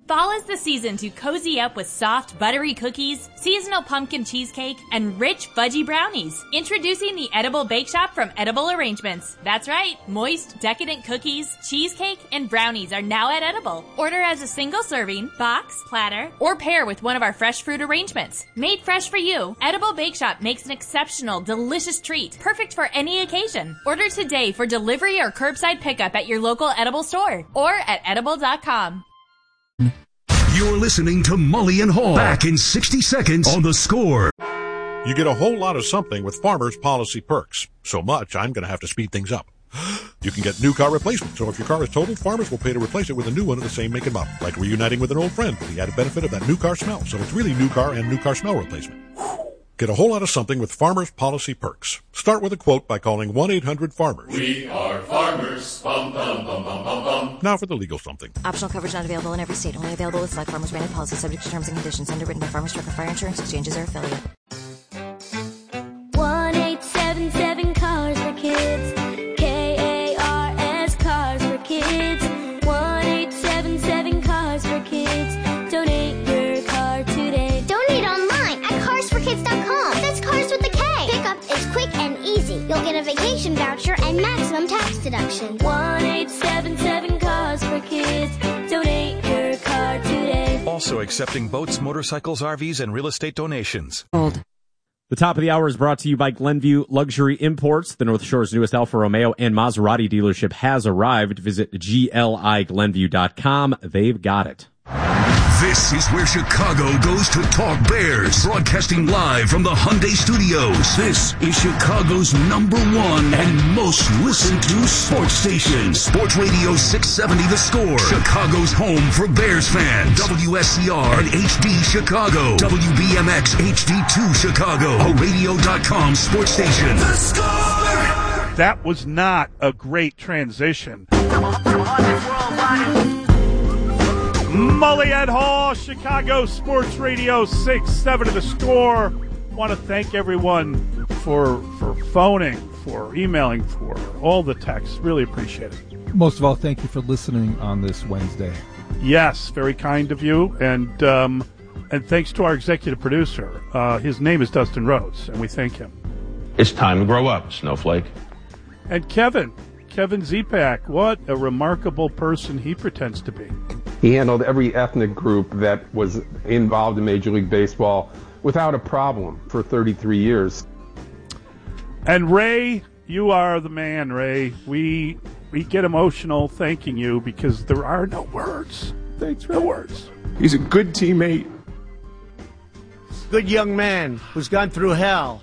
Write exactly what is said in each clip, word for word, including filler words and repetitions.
Fall is the season to cozy up with soft, buttery cookies, seasonal pumpkin cheesecake, and rich, fudgy brownies. Introducing the Edible Bake Shop from Edible Arrangements. That's right, moist, decadent cookies, cheesecake, and brownies are now at Edible. Order as a single serving, box, platter, or pair with one of our fresh fruit arrangements. Made fresh for you, Edible Bake Shop makes an exceptional, delicious treat, perfect for any occasion. Order today for delivery or curbside pickup at your local Edible store or at edible dot com. You're listening to Mully and Hall. Back in sixty seconds on The Score. You get a whole lot of something with Farmers Policy Perks. So much, I'm going to have to speed things up. You can get new car replacement, so if your car is totaled, Farmers will pay to replace it with a new one of the same make and model, like reuniting with an old friend with the added benefit of that new car smell. So it's really new car and new car smell replacement. Get a whole lot of something with Farmers Policy Perks. Start with a quote by calling one eight hundred farmers. We are farmers. Bum, bum, bum, bum, bum, bum. Now for the legal something. Optional coverage not available in every state. Only available with select Farmers branded policy, subject to terms and conditions. Underwritten by Farmers Truck or Fire Insurance Exchanges or affiliate. one eight seven seven Cars for Kids. K A R S Cars for Kids. one eight seven seven Cars for Kids. Donate your car today. Donate online at cars for kids dot com. That's cars with a K. Pickup is quick and easy. You'll get a vacation voucher and maximum tax deduction. one eight seven seven Cars for Kids. Donate your car today. Also accepting boats, motorcycles, R Vs, and real estate donations. Old. The top of the hour is brought to you by Glenview Luxury Imports. The North Shore's newest Alfa Romeo and Maserati dealership has arrived. Visit G L I Glenview dot com. They've got it. This is where Chicago goes to talk Bears. Broadcasting live from the Hyundai Studios. This is Chicago's number one and most listened to sports station. Sports Radio six seventy The Score. Chicago's home for Bears fans. W S C R and H D Chicago. W B M X H D two Chicago. A radio dot com sports station. The Score! That was not a great transition. Mully and Hall, Chicago Sports Radio six seventy The Score. Want to thank everyone for for phoning, for emailing, for all the texts. Really appreciate it. Most of all, thank you for listening on this Wednesday. Yes, very kind of you. And um, and thanks to our executive producer. Uh, his name is Dustin Rhodes, and we thank him. It's time to grow up, Snowflake. And Kevin, Kevin Zepak, what a remarkable person he pretends to be. He handled every ethnic group that was involved in Major League Baseball without a problem for thirty-three years. And Ray, you are the man, Ray. We we get emotional thanking you because there are no words. Thanks, Ray. No words. He's a good teammate. Good young man who's gone through hell.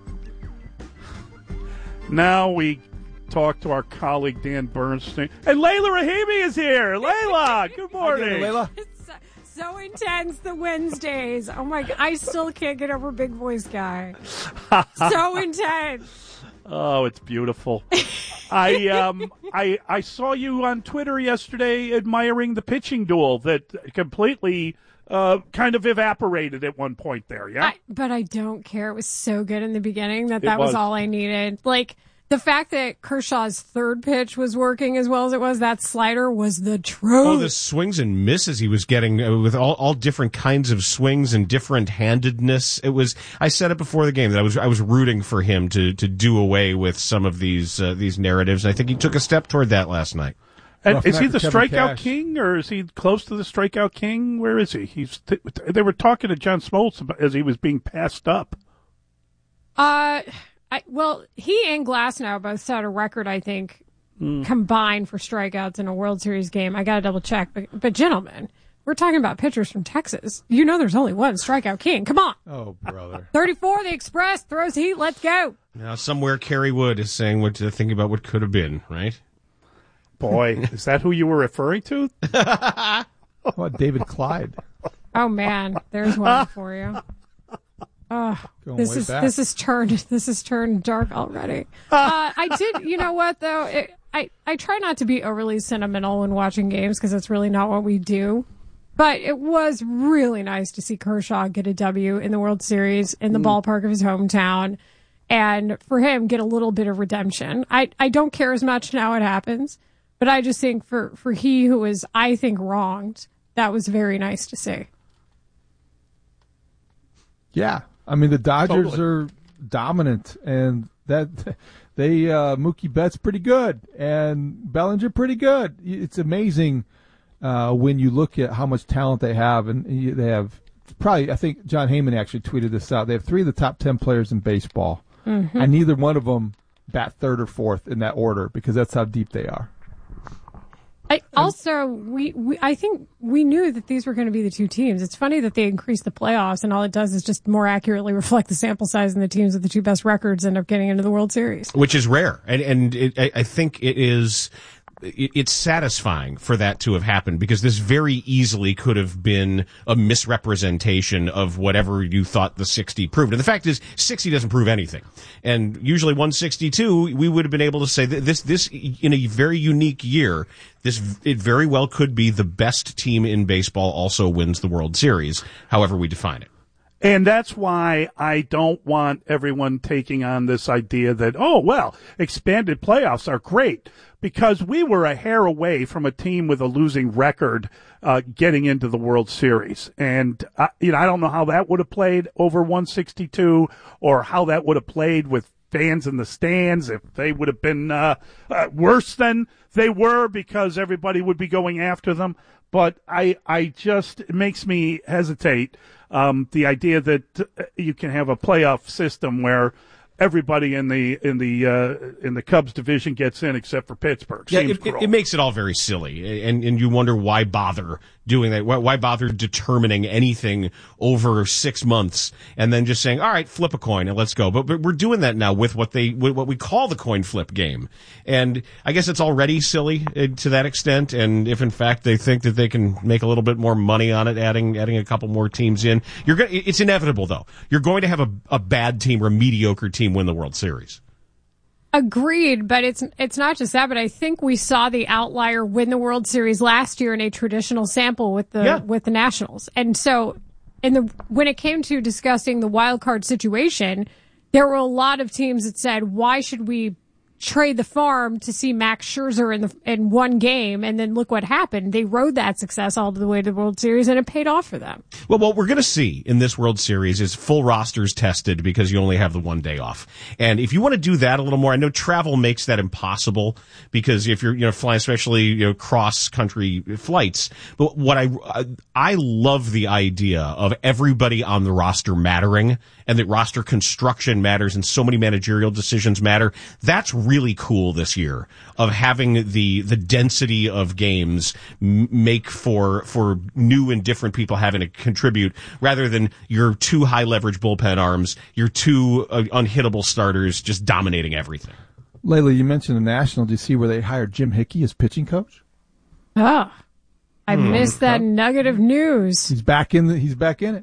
Now we talk to our colleague Dan Bernstein. And Layla Rahimi is here. Layla, good morning. Doing, Layla? It's so, so intense, the Wednesdays. Oh, my God. I still can't get over Big Voice Guy. So intense. Oh, it's beautiful. I um I I saw you on Twitter yesterday admiring the pitching duel that completely uh kind of evaporated at one point there, yeah? I, but I don't care. It was so good in the beginning that It that was. was all I needed. Like, the fact that Kershaw's third pitch was working as well as it was, that slider was the truth. Oh, the swings and misses he was getting uh, with all, all different kinds of swings and different handedness. It was, I said it before the game that I was, I was rooting for him to, to do away with some of these, uh, these narratives. And I think he took a step toward that last night. And is he the strikeout king, or is he close to the strikeout king? Where is he? He's. Th- they were talking to John Smoltz as he was being passed up. Uh, I, well, he and Glasnow both set a record, I think, mm. combined for strikeouts in a World Series game. I got to double check. But, but, gentlemen, we're talking about pitchers from Texas. You know there's only one strikeout king. Come on. Oh, brother. thirty-four, the Express, throws heat. Let's go. Now, somewhere Kerry Wood is saying what to think about what could have been, right? Boy, is that who you were referring to? What, David Clyde? Oh, man. There's one for you. Oh, Going this way is back. this is turned this is turned dark already. Uh, I did, you know what though? It, I I try not to be overly sentimental when watching games because that's really not what we do. But it was really nice to see Kershaw get a W in the World Series in the mm. ballpark of his hometown, and for him get a little bit of redemption. I I don't care as much now it happens, but I just think for for he who was I think wronged that was very nice to see. Yeah, I mean the Dodgers Totally. are dominant, and that they uh, Mookie Betts pretty good, and Bellinger pretty good. It's amazing uh, when you look at how much talent they have, and you- they have probably. I think John Heyman actually tweeted this out. They have three of the top ten players in baseball, Mhm. and neither one of them bat third or fourth in that order because that's how deep they are. I, also, we, we I think we knew that these were going to be the two teams. It's funny that they increased the playoffs, and all it does is just more accurately reflect the sample size, and the teams with the two best records end up getting into the World Series. Which is rare. And, and it, I I think it is, it, it's satisfying for that to have happened because this very easily could have been a misrepresentation of whatever you thought the sixty proved. And the fact is, sixty doesn't prove anything. And usually one sixty-two, we would have been able to say that this, this, in a very unique year, this, it very well could be the best team in baseball also wins the World Series, however we define it. And that's why I don't want everyone taking on this idea that, oh, well, expanded playoffs are great, because we were a hair away from a team with a losing record uh, getting into the World Series. And, uh, you know, I don't know how that would have played over one sixty-two or how that would have played with fans in the stands, if they would have been uh, uh, worse than they were because everybody would be going after them. But I, I just, it makes me hesitate. Um, the idea that uh, you can have a playoff system where everybody in the in the uh, in the Cubs division gets in except for Pittsburgh. Yeah, Seems it, it, gross. it makes it all very silly, and and you wonder why bother doing that? Why, why bother determining anything over six months and then just saying, all right, flip a coin and let's go? But, but we're doing that now with what they with what we call the coin flip game, and I guess it's already silly uh, to that extent. And if in fact they think that they can make a little bit more money on it, adding adding a couple more teams in, you're going it's inevitable though. You're going to have a a bad team or a mediocre team win the World Series. Agreed, but it's it's not just that. But I think we saw the outlier win the World Series last year in a traditional sample with the Yeah. with the Nationals, and so in the when it came to discussing the wild card situation, there were a lot of teams that said, "Why should we trade the farm to see Max Scherzer in the in one game?" And then look what happened. They rode that success all the way to the World Series, and it paid off for them. Well, what we're going to see in this World Series is full rosters tested because you only have the one day off. And if you want to do that a little more, I know travel makes that impossible because if you're, you know, flying, especially, you know, cross country flights. But what I, I love the idea of everybody on the roster mattering and that roster construction matters and so many managerial decisions matter. That's really cool this year of having the, the density of games m- make for, for new and different people having to contribute rather than your two high leverage bullpen arms, your two uh, unhittable starters just dominating everything. Layla, you mentioned the National. Do you see where they hired Jim Hickey as pitching coach? Ah, I Hmm. missed that nugget of news. He's back in the. He's back in it.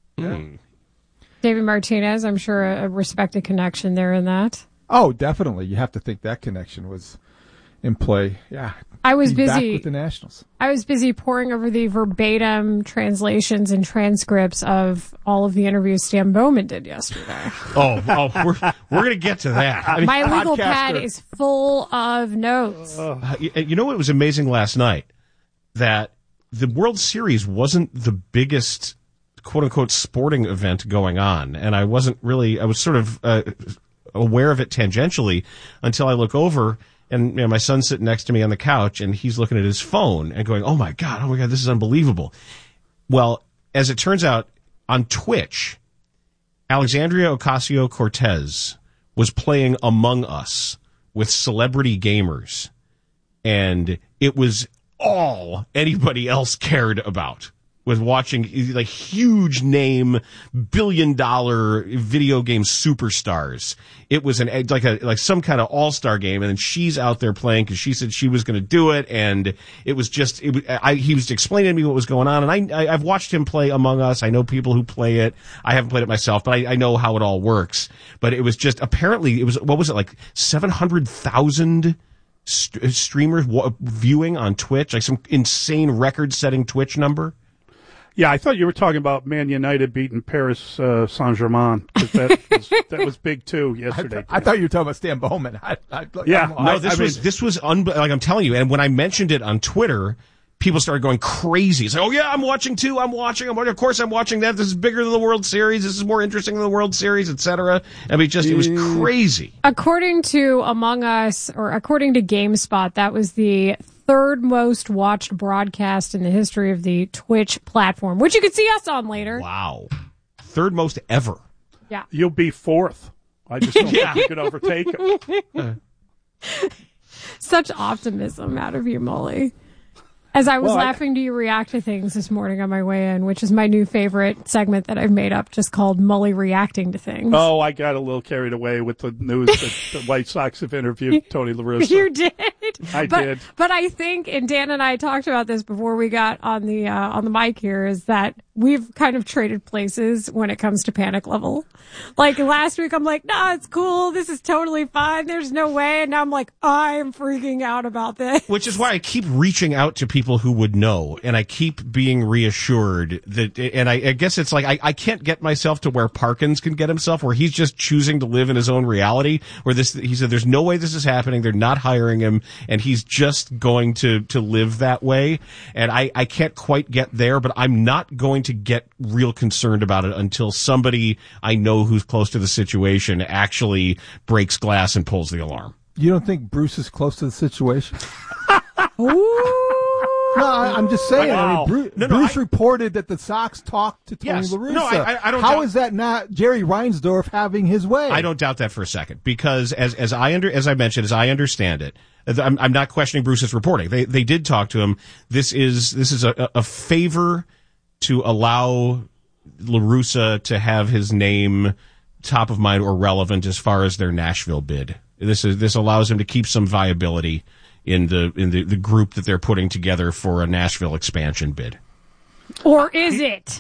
Mm. David Martinez, I'm sure a, a respected connection there in that. Oh, definitely. You have to think that connection was in play. Yeah. I was He's back busy with the Nationals. I was busy poring over the verbatim translations and transcripts of all of the interviews Stan Bowman did yesterday. Oh, oh, we're we're gonna get to that. I mean, My legal podcaster. pad is full of notes. Uh, you, you know what was amazing last night? That the World Series wasn't the biggest quote unquote sporting event going on, and I wasn't really. I was sort of uh, aware of it tangentially until I look over. And you know, my son's sitting next to me on the couch, and he's looking at his phone and going, "Oh my god, oh my god, this is unbelievable." Well, as it turns out, on Twitch, Alexandria Ocasio-Cortez was playing Among Us with celebrity gamers, and it was all anybody else cared about. Was watching like huge name, billion dollar video game superstars. It was an like a like some kind of all star game, and then she's out there playing because she said she was going to do it, and it was just it was, I, he was explaining to me what was going on, and I, I I've watched him play Among Us. I know people who play it. I haven't played it myself, but I, I know how it all works. But it was just apparently it was what was it like seven hundred thousand. St- streamers w- viewing on Twitch, like some insane record setting Twitch number. Yeah, I thought you were talking about Man United beating Paris uh, Saint-Germain. 'Cause That was, that was big too yesterday. I, I thought you were talking about Stan Bowman. I, I, Yeah, I'm- No, I- this I was mean, this was un- like I'm telling you. And when I mentioned it on Twitter, people started going crazy. It's like, oh yeah, I'm watching too. I'm watching. I'm watching. Of course, I'm watching that. This is bigger than the World Series. This is more interesting than the World Series, et cetera. I mean, just it was crazy. According to Among Us, or according to GameSpot, that was the third most watched broadcast in the history of the Twitch platform, which you can see us on later. Wow, third most ever. Yeah, you'll be fourth. I just don't think you could overtake him. Such optimism out of you, Molly. As I was well, laughing to you react to things this morning on my way in, which is my new favorite segment that I've made up, just called Molly Reacting to Things. Oh, I got a little carried away with the news that the White Sox have interviewed Tony La Russa. You did. I but, did. But I think, and Dan and I talked about this before we got on the uh, on the mic here, is that we've kind of traded places when it comes to panic level. Like last week, I'm like, nah, it's cool. This is totally fine. There's no way. And now I'm like, I'm freaking out about this. Which is why I keep reaching out to people who would know, and I keep being reassured that, and I, I guess it's like, I, I can't get myself to where Parkins can get himself, where he's just choosing to live in his own reality, where this, he said, there's no way this is happening. They're not hiring him, and he's just going to, to live that way. And I, I can't quite get there, but I'm not going to get real concerned about it until somebody I know who's close to the situation actually breaks glass and pulls the alarm. You don't think Bruce is close to the situation? No, I, I'm just saying. Wow. I mean, Bruce, no, no, Bruce I, reported that the Sox talked to Tony yes. La Russa. No, I, I don't How doubt, is that not Jerry Reinsdorf having his way? I don't doubt that for a second, because as as I under as I mentioned, as I understand it, I'm, I'm not questioning Bruce's reporting. They they did talk to him. This is this is a, a favor to allow La Russa to have his name top of mind or relevant as far as their Nashville bid. This is this allows him to keep some viability in the in the, the group that they're putting together for a Nashville expansion bid. Or is it?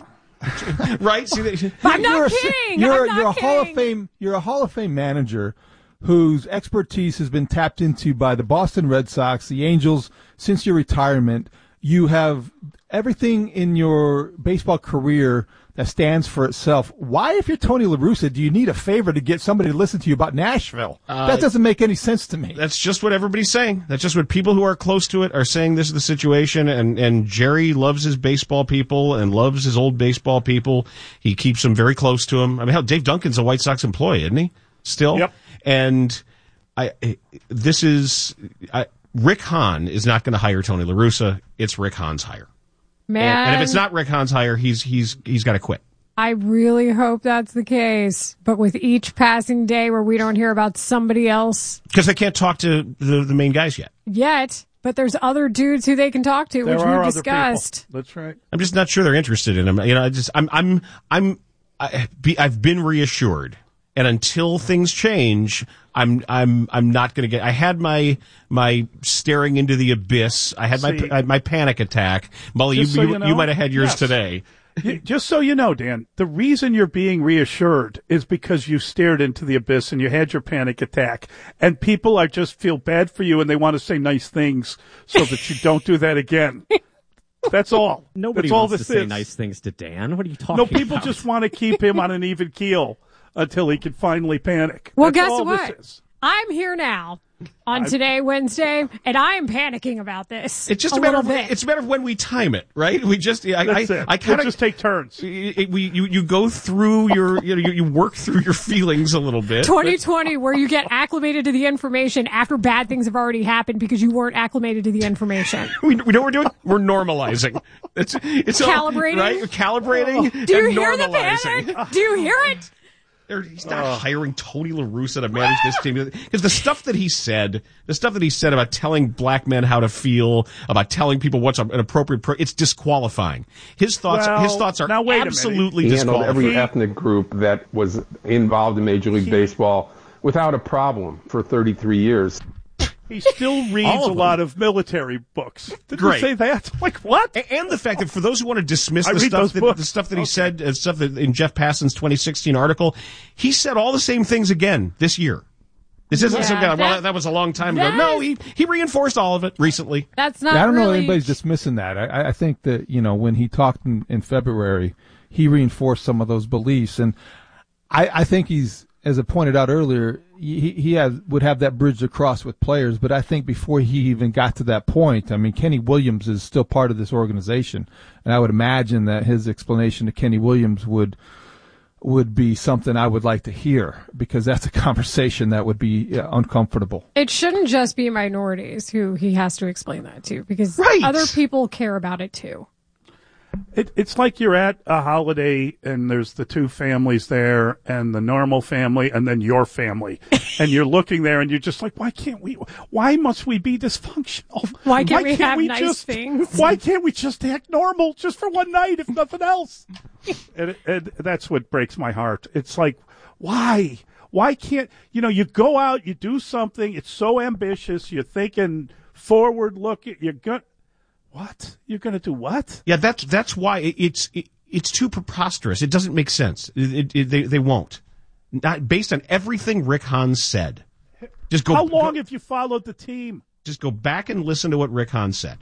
Right? See, they, I'm not you're kidding. A, you're, I'm not you're a kidding. Hall of Fame. You're a Hall of Fame manager whose expertise has been tapped into by the Boston Red Sox, the Angels, since your retirement. You have everything in your baseball career that stands for itself. Why, if you're Tony La Russa, do you need a favor to get somebody to listen to you about Nashville? Uh, that doesn't make any sense to me. That's just what everybody's saying. That's just what people who are close to it are saying. This is the situation, and, and Jerry loves his baseball people and loves his old baseball people. He keeps them very close to him. I mean, hell, Dave Duncan's a White Sox employee, isn't he? Still? Yep. And I, this is, I, Rick Hahn is not going to hire Tony La Russa. It's Rick Hahn's hire. Man, and, and if it's not Rick Hahn's hire, he's he's he's got to quit. I really hope that's the case. But with each passing day where we don't hear about somebody else, because they can't talk to the, the main guys yet. Yet, but there's other dudes who they can talk to, there which are we've other discussed. People. That's right. I'm just not sure they're interested in him. You know, I just I'm I'm I'm I, be, I've been reassured. And until things change, I'm I'm I'm not going to get. I had my my staring into the abyss. I had See, my my panic attack. Molly, you so you, you, know, you might have had yours yes. today. Just so you know, Dan, the reason you're being reassured is because you stared into the abyss and you had your panic attack, and people are just feel bad for you and they want to say nice things so that you don't do that again. That's all. Nobody That's all wants this to say is. nice things to Dan. What are you talking No, about? people just want to keep him on an even keel until he can finally panic. Well, That's guess all what? This is. I'm here now on I'm, today, Wednesday, and I'm panicking about this. It's just a, a matter little of bit. it's a matter of when we time it, right? We just I That's I, it. I kind We'll of just take turns. It, we you you go through your you know you, you work through your feelings a little bit. twenty twenty, where you get acclimated to the information after bad things have already happened because you weren't acclimated to the information. we, we know what we're doing. We're normalizing. It's it's Calibrating? all, right? We're calibrating. Do you and hear the normalizing. panic? Do you hear it? They're, he's not uh, hiring Tony La Russa to manage this team, because the stuff that he said, the stuff that he said about telling black men how to feel, about telling people what's an appropriate, pro- it's disqualifying. His thoughts, well, his thoughts are now wait absolutely he handled disqualifying. every ethnic group that was involved in Major League Baseball without a problem for thirty-three years. He still reads a lot of military books. Did you say that? Like what? And the fact that for those who want to dismiss I the read stuff those that books. the stuff that he Okay. said, uh, stuff that in Jeff Passan's twenty sixteen article, he said all the same things again this year. This isn't Yeah, some kind of, well, that- that was a long time ago. that No, is- he he reinforced all of it recently. That's not I don't know really... if anybody's dismissing that. I, I think that, you know, when he talked in, in February, he reinforced some of those beliefs. And I, I think he's as I pointed out earlier, he, he has, would have that bridge to cross with players. But I think before he even got to that point, I mean, Kenny Williams is still part of this organization. And I would imagine that his explanation to Kenny Williams would would be something I would like to hear, because that's a conversation that would be uh, uncomfortable. It shouldn't just be minorities who he has to explain that to, because Right. other people care about it too. It, it's like you're at a holiday and there's the two families there and the normal family and then your family. And you're looking there and you're just like, why can't we, why must we be dysfunctional? Why can't we have nice just, things? Why can't we just act normal just for one night, if nothing else? and, and that's what breaks my heart. It's like, why? Why can't, you know, you go out, you do something, it's so ambitious, you're thinking forward look, you're going What? You're going to do what? Yeah, that's that's why it, it's it, it's too preposterous. It doesn't make sense. It, it, it, they they won't. Not based on everything Rick Hahn said. Just go. How long go, have you followed the team? Just go back and listen to what Rick Hahn said.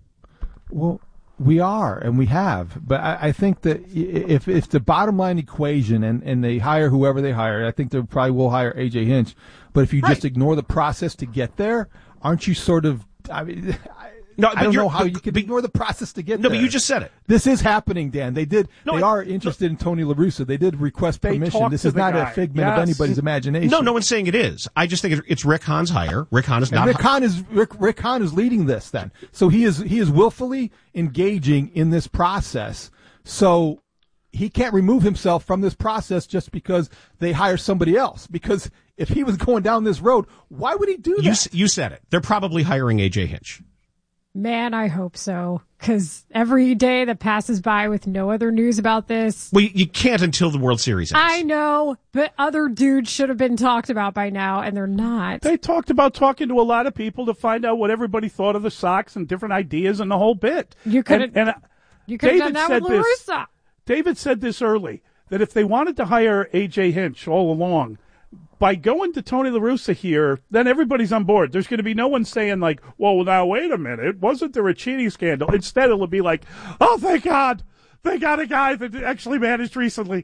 Well, we are, and we have. But I, I think that if if the bottom line equation, and, and they hire whoever they hire, I think they probably will hire A J Hinch. But if you Right. just ignore the process to get there, aren't you sort of, I mean, No, I but don't you're- know how but- you could ignore the process to get No, there. but you just said it. This is happening, Dan. They did. No, they it- are interested in Tony La Russa. They did request They permission. talked This to is the not guy. a figment of Yes. anybody's imagination. No, no one's saying it is. I just think it's, it's Rick Hahn's hire. Rick Hahn is And not. Rick Hahn is Rick, Rick Hahn is leading this. Then, so he is he is willfully engaging in this process. So he can't remove himself from this process just because they hire somebody else. Because if he was going down this road, why would he do you, that? s- you said it. They're probably hiring A J Hinch. Man, I hope so. Because every day that passes by with no other news about this. Well, you, you can't until the World Series ends. I know, but other dudes should have been talked about by now, and they're not. They talked about talking to a lot of people to find out what everybody thought of the Sox and different ideas and the whole bit. You could have And, and you could have done David that said with La this. Russa. David said this early, that if they wanted to hire A J Hinch all along, by going to Tony La Russa here, then everybody's on board. There's going to be no one saying like, well, now wait a minute, wasn't there a cheating scandal? Instead, it'll be like, oh, thank God, they got a guy that actually managed recently.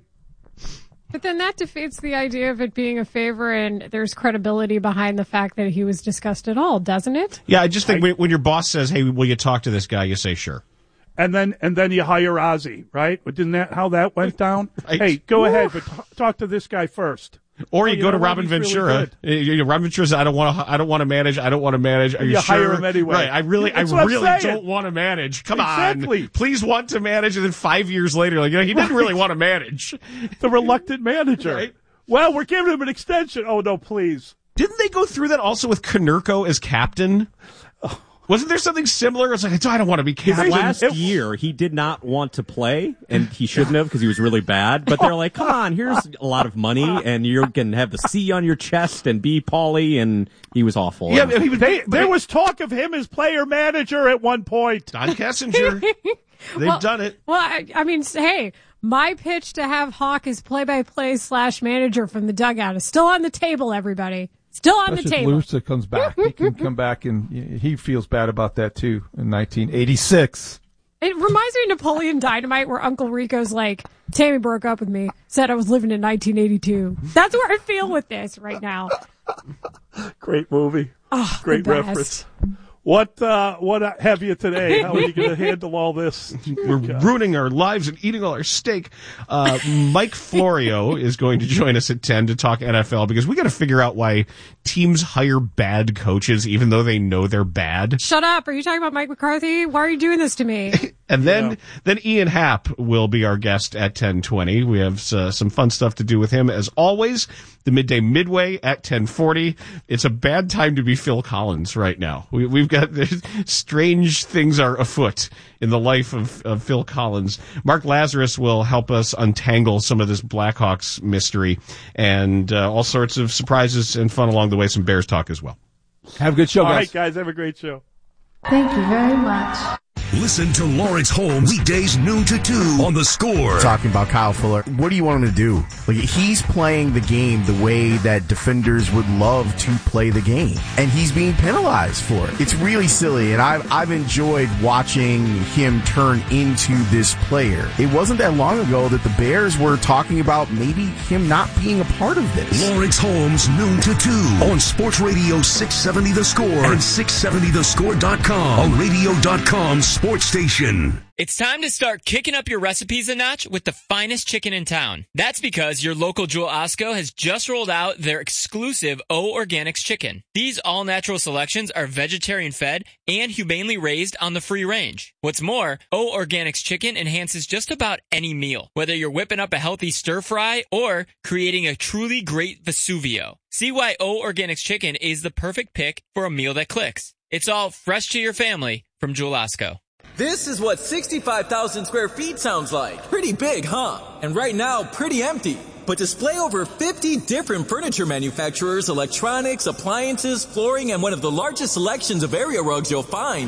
But then that defeats the idea of it being a favor, and there's credibility behind the fact that he was discussed at all, doesn't it? Yeah, I just think when, when your boss says, "Hey, will you talk to this guy?" You say, "Sure." And then and then you hire Ozzy, right? But didn't that how that went down? Right. Hey, go Woo. ahead, but t- talk to this guy first. Or Oh, you you go to know what? Robin He's really Ventura. good. Uh, you know, Robin Ventura says, "I don't want to. I don't want to manage. I don't want to manage." Are And you, you sure? hire him anyway. Right. I really, That's I what I'm really saying. don't want to manage. Come Exactly. on, please want to manage, and then five years later, like you know, he didn't really want to manage. The reluctant manager. Right. Well, we're giving him an extension. Oh no, please. Didn't they go through that also with Konerko as captain? Wasn't there something similar? It's like I don't want to be His captain. last year, he did not want to play, and he shouldn't have because he was really bad. But they're like, come on, here's a lot of money, and you can have the C on your chest and be Paulie, and he was awful. Yeah, And- he was, They, there was talk of him as player manager at one point. Don Kessinger. They've Well- done it. Well, I, I mean, hey, my pitch to have Hawk as play-by-play slash manager from the dugout is still on the table, everybody. Still on the Especially table. if Lusa comes back. He can come back, and he feels bad about that, too, in nineteen eighty-six. It reminds me of Napoleon Dynamite, where Uncle Rico's like, Tammy broke up with me, said I was living in nineteen eighty-two. That's where I feel with this right now. Great movie. Oh, Great the best. reference. What uh, what have you today? How are you going to handle all this? We're ruining our lives and eating all our steak. Uh, Mike Florio is going to join us at ten to talk N F L because we got to figure out why teams hire bad coaches even though they know they're bad. Shut up. Are you talking about Mike McCarthy? Why are you doing this to me? And then, Yeah. then Ian Happ will be our guest at ten twenty. We have uh, some fun stuff to do with him as always. The midday midway at ten forty. It's a bad time to be Phil Collins right now. We, we've got strange things are afoot in the life of, of Phil Collins. Mark Lazarus will help us untangle some of this Blackhawks mystery and uh, all sorts of surprises and fun along the way. Some Bears talk as well. Have a good show, All guys. right, guys, have a great show. Thank you very much. Listen to Lawrence Holmes weekdays noon to two on The Score. Talking about Kyle Fuller, what do you want him to do? Like, he's playing the game the way that defenders would love to play the game, and he's being penalized for it. It's really silly, and I've, I've enjoyed watching him turn into this player. It wasn't that long ago that the Bears were talking about maybe him not being a part of this. Lawrence Holmes, noon to two on Sports Radio six seventy The Score and six seventy the score dot com, a radio dot com sports station. It's time to start kicking up your recipes a notch with the finest chicken in town. That's because your local Jewel Osco has just rolled out their exclusive O Organics chicken. These all-natural selections are vegetarian-fed and humanely raised on the free range. What's more, O Organics chicken enhances just about any meal, whether you're whipping up a healthy stir-fry or creating a truly great Vesuvio. See why O Organics chicken is the perfect pick for a meal that clicks. It's all fresh to your family from Jewel Osco. This is what sixty-five thousand square feet sounds like. Pretty big, huh? And right now, pretty empty. But display over fifty different furniture manufacturers, electronics, appliances, flooring, and one of the largest selections of area rugs you'll find.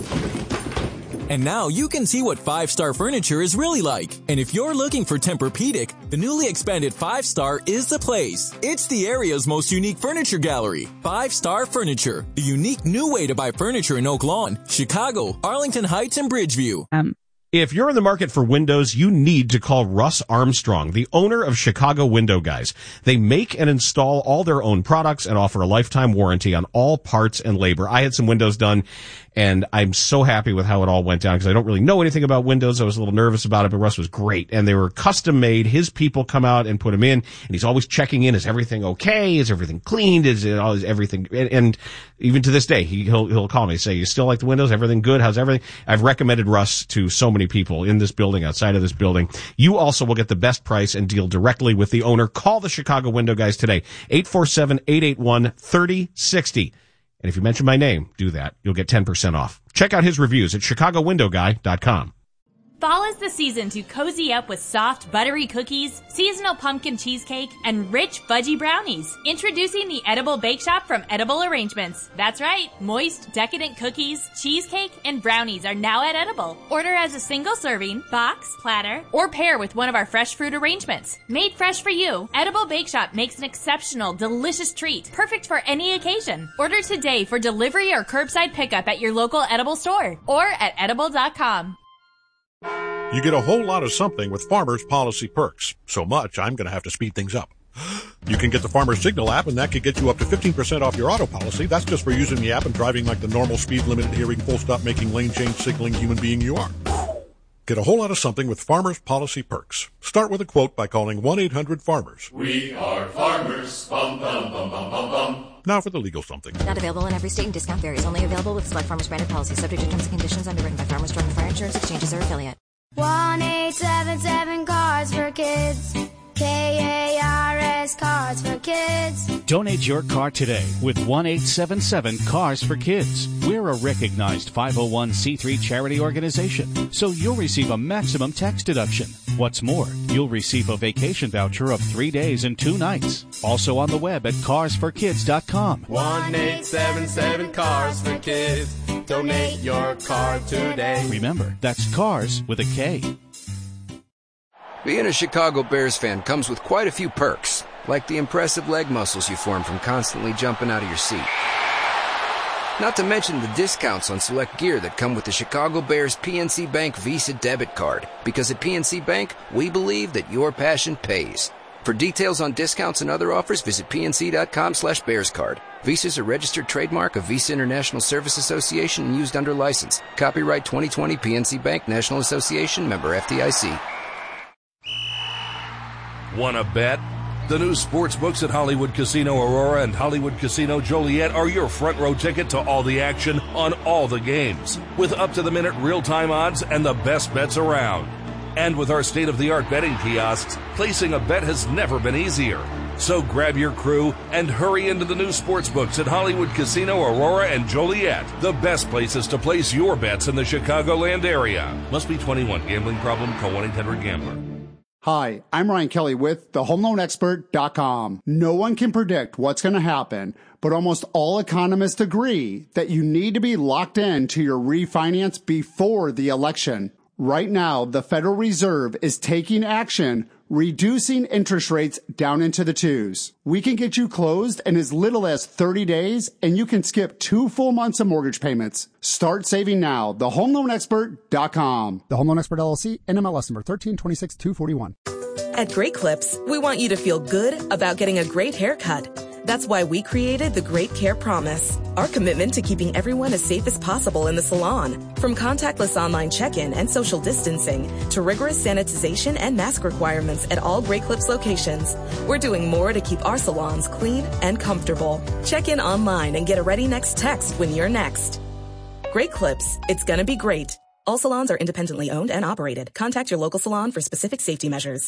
And now you can see what five-star furniture is really like. And if you're looking for Tempur-Pedic, the newly expanded five star is the place. It's the area's most unique furniture gallery. five star Furniture, the unique new way to buy furniture in Oak Lawn, Chicago, Arlington Heights, and Bridgeview. Um. If you're in the market for windows, you need to call Russ Armstrong, the owner of Chicago Window Guys. They make and install all their own products and offer a lifetime warranty on all parts and labor. I had some windows done, and I'm so happy with how it all went down because I don't really know anything about windows. I was a little nervous about it, but Russ was great. And they were custom made. His people come out and put them in, and he's always checking in. Is everything okay? Is everything cleaned? Is it all, is everything? And, and even to this day, he, he'll, he'll call me and say, you still like the windows? Everything good? How's everything? I've recommended Russ to so many people in this building, outside of this building. You also will get the best price and deal directly with the owner. Call the Chicago Window Guys today. eight four seven, eight eight one, three oh six oh. And if you mention my name, do that. You'll get ten percent off. Check out his reviews at chicago window guy dot com. Fall is the season to cozy up with soft, buttery cookies, seasonal pumpkin cheesecake, and rich, fudgy brownies. Introducing the Edible Bake Shop from Edible Arrangements. That's right, moist, decadent cookies, cheesecake, and brownies are now at Edible. Order as a single serving, box, platter, or pair with one of our fresh fruit arrangements. Made fresh for you, Edible Bake Shop makes an exceptional, delicious treat, perfect for any occasion. Order today for delivery or curbside pickup at your local Edible store or at edible dot com. You get a whole lot of something with Farmers Policy Perks. So much, I'm going to have to speed things up. You can get the Farmers Signal app, and that could get you up to fifteen percent off your auto policy. That's just for using the app and driving like the normal speed limit, hearing, full stop, making lane change, signaling human being you are. Get a whole lot of something with Farmers Policy Perks. Start with a quote by calling one eight hundred farmers. We are farmers. Bum, bum, bum, bum, bum, bum. Now for the legal something. Not available in every state and discount varies. Only available with select Farmers branded policies. Subject to terms and conditions. Underwritten by Farmers Truck and Fire Insurance Exchanges or affiliate. one eight seven seven Cars for Kids. K A R S Cars for Kids. Donate your car today with one eight seven seven Cars for Kids. We're a recognized five oh one c three charity organization, so you'll receive a maximum tax deduction. What's more, you'll receive a vacation voucher of three days and two nights. Also on the web at cars for kids dot com. one eight seven seven Cars for Kids. Donate your car today. Remember, that's Cars with a K. Being a Chicago Bears fan comes with quite a few perks, like the impressive leg muscles you form from constantly jumping out of your seat. Not to mention the discounts on select gear that come with the Chicago Bears P N C Bank Visa debit card, because at P N C Bank, we believe that your passion pays. For details on discounts and other offers, visit pnc.com slash bearscard. Visa is a registered trademark of Visa International Service Association and used under license. Copyright twenty twenty P N C Bank National Association, member F D I C. Wanna bet? The new sports books at Hollywood Casino Aurora and Hollywood Casino Joliet are your front row ticket to all the action on all the games, with up-to-the-minute real-time odds and the best bets around. And with our state-of-the-art betting kiosks, placing a bet has never been easier. So grab your crew and hurry into the new sports books at Hollywood Casino Aurora and Joliet, the best places to place your bets in the Chicagoland area. Must be twenty-one. Gambling problem? Call one eight hundred gambler. Hi, I'm Ryan Kelly with the home loan expert dot com. No one can predict what's going to happen, but almost all economists agree that you need to be locked in to your refinance before the election. Right now, the Federal Reserve is taking action, reducing interest rates down into the twos. We can get you closed in as little as thirty days, and you can skip two full months of mortgage payments. Start saving now. the home loan expert dot com. The Home Loan Expert L L C, N M L S number thirteen twenty-six two forty-one. At Great Clips, we want you to feel good about getting a great haircut. That's why we created the Great Care Promise, our commitment to keeping everyone as safe as possible in the salon. From contactless online check-in and social distancing to rigorous sanitization and mask requirements at all Great Clips locations, we're doing more to keep our salons clean and comfortable. Check in online and get a ready next text when you're next. Great Clips, it's gonna be great. All salons are independently owned and operated. Contact your local salon for specific safety measures.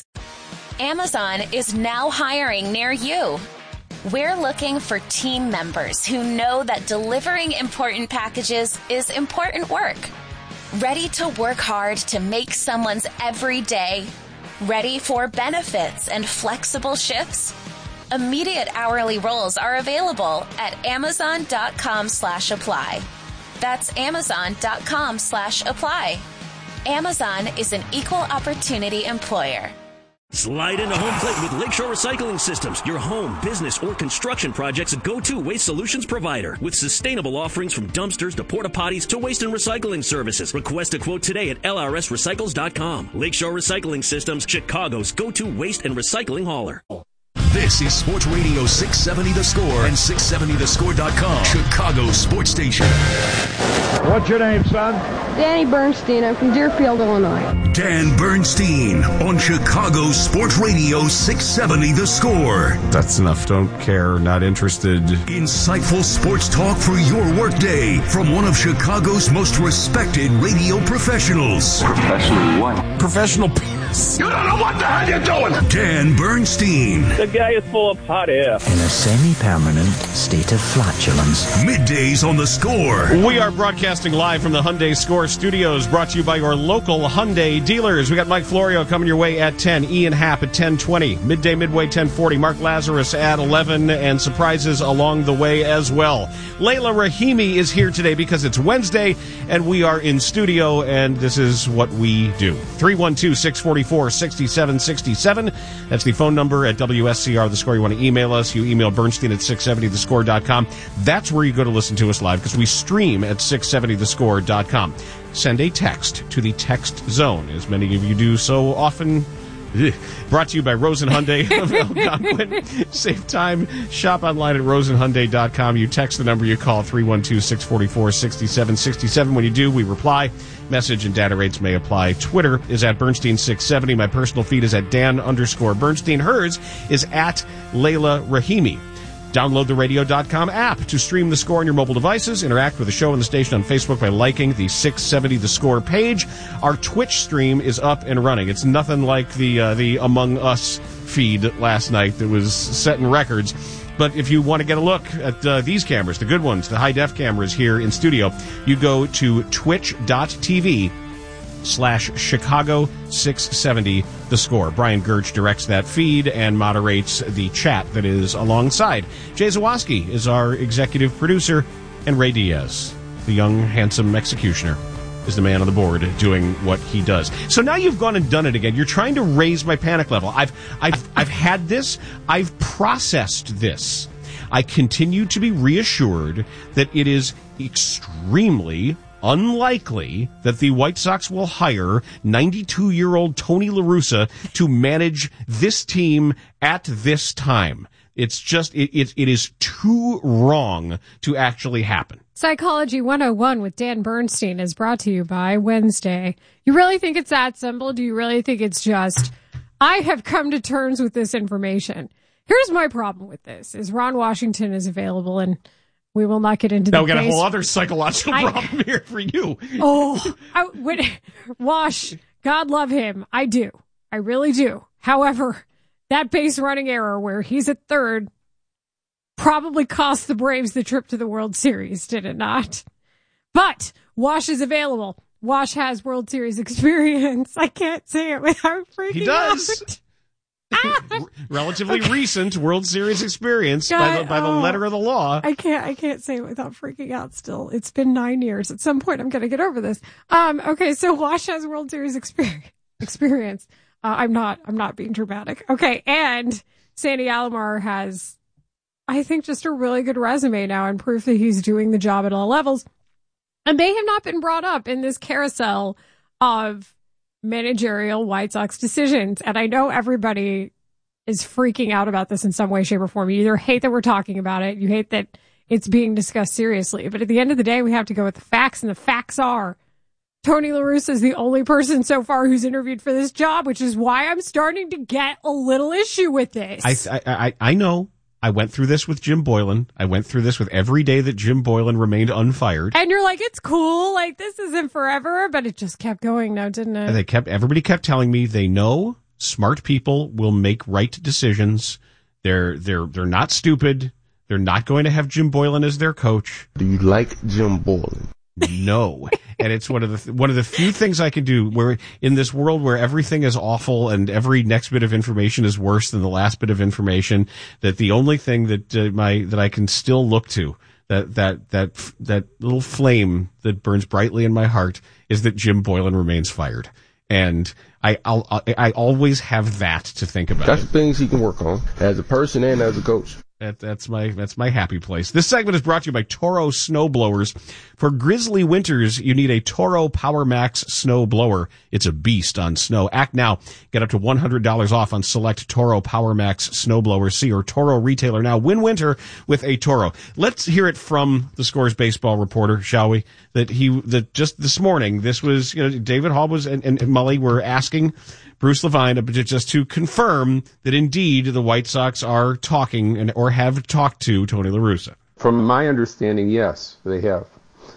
Amazon is now hiring near you. We're looking for team members who know that delivering important packages is important work. Ready to work hard to make someone's every day? Ready for benefits and flexible shifts? Immediate hourly roles are available at amazon.com slash apply. That's amazon.com slash apply. Amazon is an equal opportunity employer. Slide into home plate with Lakeshore Recycling Systems, your home, business, or construction project's go-to waste solutions provider. With sustainable offerings from dumpsters to porta potties to waste and recycling services. Request a quote today at L R S recycles dot com. Lakeshore Recycling Systems, Chicago's go-to waste and recycling hauler. This is Sports Radio six seventy The Score and six seventy the score dot com, Chicago's sports station. What's your name, son? Danny Bernstein. I'm from Deerfield, Illinois. Dan Bernstein on Chicago's Sports Radio six seventy The Score. That's enough. Don't care. Not interested. Insightful sports talk for your workday from one of Chicago's most respected radio professionals. Professional what? Professional penis. You don't know what the hell you're doing. Dan Bernstein. The guy is full of hot air. In a semi-permanent state of flatulence. Middays on The Score. We are broadcasting live from the Hyundai Score Studios, brought to you by your local Hyundai dealers. We got Mike Florio coming your way at ten, Ian Happ at ten twenty, Midday Midway ten forty, Mark Lazarus at eleven, and surprises along the way as well. Layla Rahimi is here today because it's Wednesday, and we are in studio, and this is what we do. three one two, six four four, six seven six seven. That's the phone number at W S C R The Score. You want to email us, you email Bernstein at six seventy the score dot com. That's where you go to listen to us live, because we stream at six seventy the score dot com. Send a text to the text zone, as many of you do so often. Brought to you by Rosen Hyundai of Algonquin. Save time. Shop online at rosen hyundai dot com. You text the number, you call three one two, six four four, six seven six seven. When you do, we reply. Message and data rates may apply. Twitter is at Bernstein six seventy. My personal feed is at Dan underscore Bernstein. Hers is at Layla Rahimi. Download the radio dot com app to stream The Score on your mobile devices. Interact with the show and the station on Facebook by liking the six seventy The Score page. Our Twitch stream is up and running. It's nothing like the uh, the Among Us feed last night that was setting records. But if you want to get a look at uh, these cameras, the good ones, the high-def cameras here in studio, you go to twitch.tv slash Chicago six seventy The Score. Brian Gertch directs that feed and moderates the chat that is alongside. Jay Zawoski is our executive producer, and Ray Diaz, the young, handsome executioner, is the man on the board doing what he does. So now you've gone and done it again. You're trying to raise my panic level. I've I've I've had this. I've processed this. I continue to be reassured that it is extremely unlikely that the White Sox will hire ninety-two-year-old Tony La Russa to manage this team at this time. It's just, it, it, it is too wrong to actually happen. Psychology one oh one with Dan Bernstein is brought to you by Wednesday. You really think it's that simple? Do you really think it's just, I have come to terms with this information? Here's my problem with this, is Ron Washington is available, and we will not get into now the we got case. a whole other psychological I, problem here for you. Oh, I, would, Wash, God love him. I do. I really do. However, that base running error where he's at third probably cost the Braves the trip to the World Series, did it not? But Wash is available. Wash has World Series experience. I can't say it without freaking He does. out. Relatively Okay. recent World Series experience God, by the, by the oh, letter of the law. I can't, I can't say it without freaking out still. It's been nine years. At some point, I'm going to get over this. Um, okay. So Wash has World Series experience. experience. Uh, I'm not, I'm not being dramatic. Okay. And Sandy Alomar has, I think, just a really good resume now and proof that he's doing the job at all levels. And they have not been brought up in this carousel of managerial White Sox decisions. And I know everybody is freaking out about this in some way, shape, or form. You either hate that we're talking about it, you hate that it's being discussed seriously. But at the end of the day, we have to go with the facts, and the facts are Tony La Russa is the only person so far who's interviewed for this job, which is why I'm starting to get a little issue with this. I, I, I know. I went through this with Jim Boylan. I went through this with every day that Jim Boylan remained unfired. And you're like, it's cool. Like, this isn't forever, but it just kept going now, didn't it? And they kept, everybody kept telling me they know smart people will make right decisions. They're, they're, they're not stupid. They're not going to have Jim Boylan as their coach. Do you like Jim Boylan? No. And it's one of the one of the few things I can do where in this world where everything is awful and every next bit of information is worse than the last bit of information, that the only thing that uh, my that I can still look to, that that that that little flame that burns brightly in my heart, is that Jim Boylan remains fired. And I I'll, I I always have that to think about. That's the things he can work on as a person and as a coach. That, that's my that's my happy place. This segment is brought to you by Toro Snowblowers. For grizzly winters, you need a Toro PowerMax snow blower. It's a beast on snow. Act now. Get up to one hundred dollars off on select Toro PowerMax snowblowers. See your Toro retailer now. Win winter with a Toro. Let's hear it from the Scores baseball reporter, shall we? That he that just this morning, this was, you know, David Hall was and, and Mully were asking Bruce Levine just to confirm that indeed the White Sox are talking and or have talked to Tony La Russa. From my understanding, yes, they have.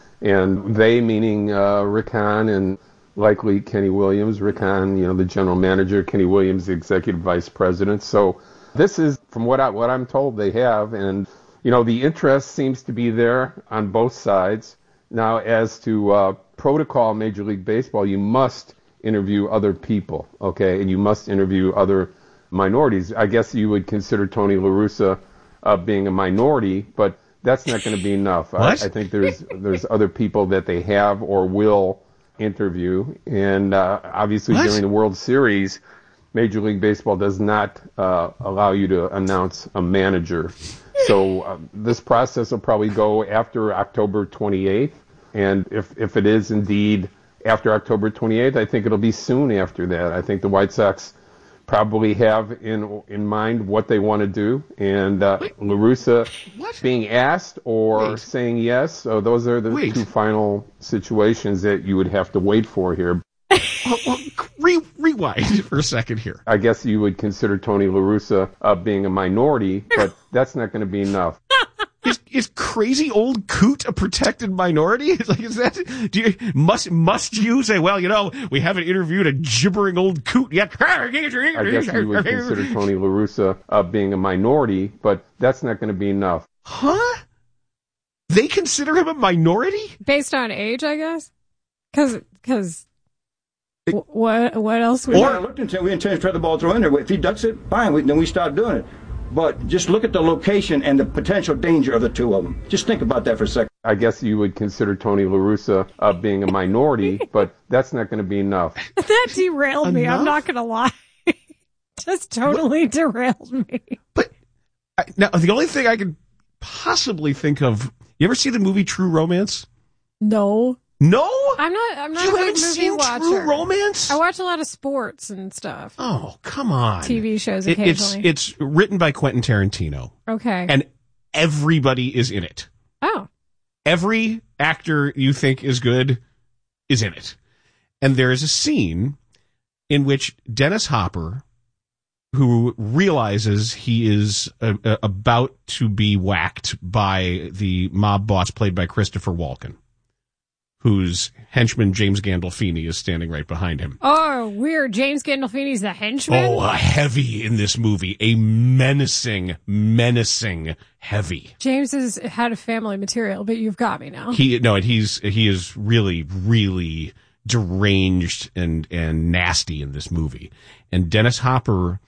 And they meaning uh, Rick Hahn and likely Kenny Williams. Rick Hahn, you know, the general manager, Kenny Williams, the executive vice president. So this is, from what, I, what I'm told, they have. And, you know, the interest seems to be there on both sides. Now, as to uh, protocol Major League Baseball, you must interview other people, okay? And you must interview other minorities. I guess you would consider Tony La Russa uh, being a minority, but that's not going to be enough. I, I think there's there's other people that they have or will interview. And uh, obviously what? during the World Series, Major League Baseball does not uh, allow you to announce a manager. So uh, this process will probably go after October twenty-eighth. And if, if it is indeed after October twenty-eighth, I think it'll be soon after that. I think the White Sox probably have in in mind what they want to do, and uh, La Russa being asked or wait. saying yes. So those are the wait. two final situations that you would have to wait for here. well, well, re- rewind for a second here. I guess you would consider Tony La Russa uh, being a minority, but that's not going to be enough. Is, is crazy old Coot a protected minority? Like, is that, do you, must, must you say, well, you know, we haven't interviewed a gibbering old Coot yet. I guess you would consider Tony La Russa uh, being a minority, but that's not going to be enough. Huh? They consider him a minority? Based on age, I guess? Cause, cause, w- what, what else would Or, I looked and said, we intend to try the ball throw in there. If he ducks it, fine, we, then we start doing it. But just look at the location and the potential danger of the two of them. Just think about that for a second. I guess you would consider Tony La Russa uh, being a minority, but that's not going to be enough. That derailed me. Enough? I'm not going to lie. Just totally what? derailed me. But I, now, the only thing I could possibly think of, you ever see the movie True Romance? No. No? I'm not, I'm not you a big haven't movie seen watcher. True Romance? I watch a lot of sports and stuff. Oh, come on. T V shows it, occasionally. It's, it's written by Quentin Tarantino. Okay. And everybody is in it. Oh. Every actor you think is good is in it. And there is a scene in which Dennis Hopper, who realizes he is uh, uh, about to be whacked by the mob boss played by Christopher Walken, whose henchman James Gandolfini is standing right behind him. Oh, weird. James Gandolfini's the henchman? Oh, a heavy in this movie. A menacing, menacing heavy. James has had a family material, but you've got me now. He no, and he's he is really, really deranged and and nasty in this movie. And Dennis Hopper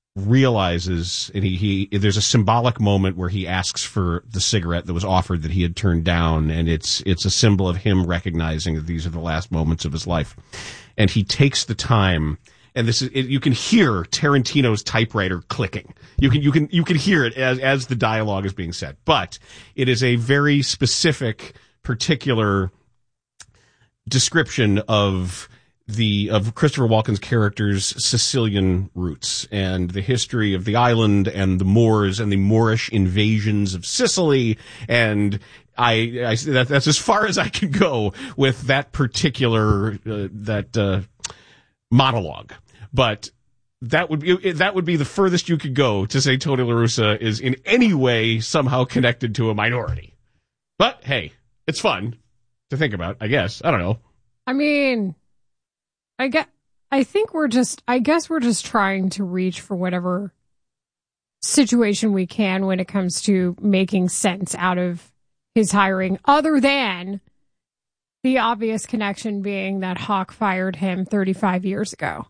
realizes, and he, he there's a symbolic moment where he asks for the cigarette that was offered that he had turned down, and it's it's a symbol of him recognizing that these are the last moments of his life. And he takes the time, and this is it, you can hear Tarantino's typewriter clicking. You can you can you can hear it as as the dialogue is being said. But it is a very specific, particular description of the of Christopher Walken's character's Sicilian roots and the history of the island and the Moors and the Moorish invasions of Sicily. And I, I that, that's as far as I can go with that particular uh, that uh, monologue. But that would be that would be the furthest you could go to say Tony La Russa is in any way somehow connected to a minority. But hey, it's fun to think about, I guess. I don't know. I mean, I get, I think we're just, I guess we're just trying to reach for whatever situation we can when it comes to making sense out of his hiring, other than the obvious connection being that Hawk fired him thirty-five years ago.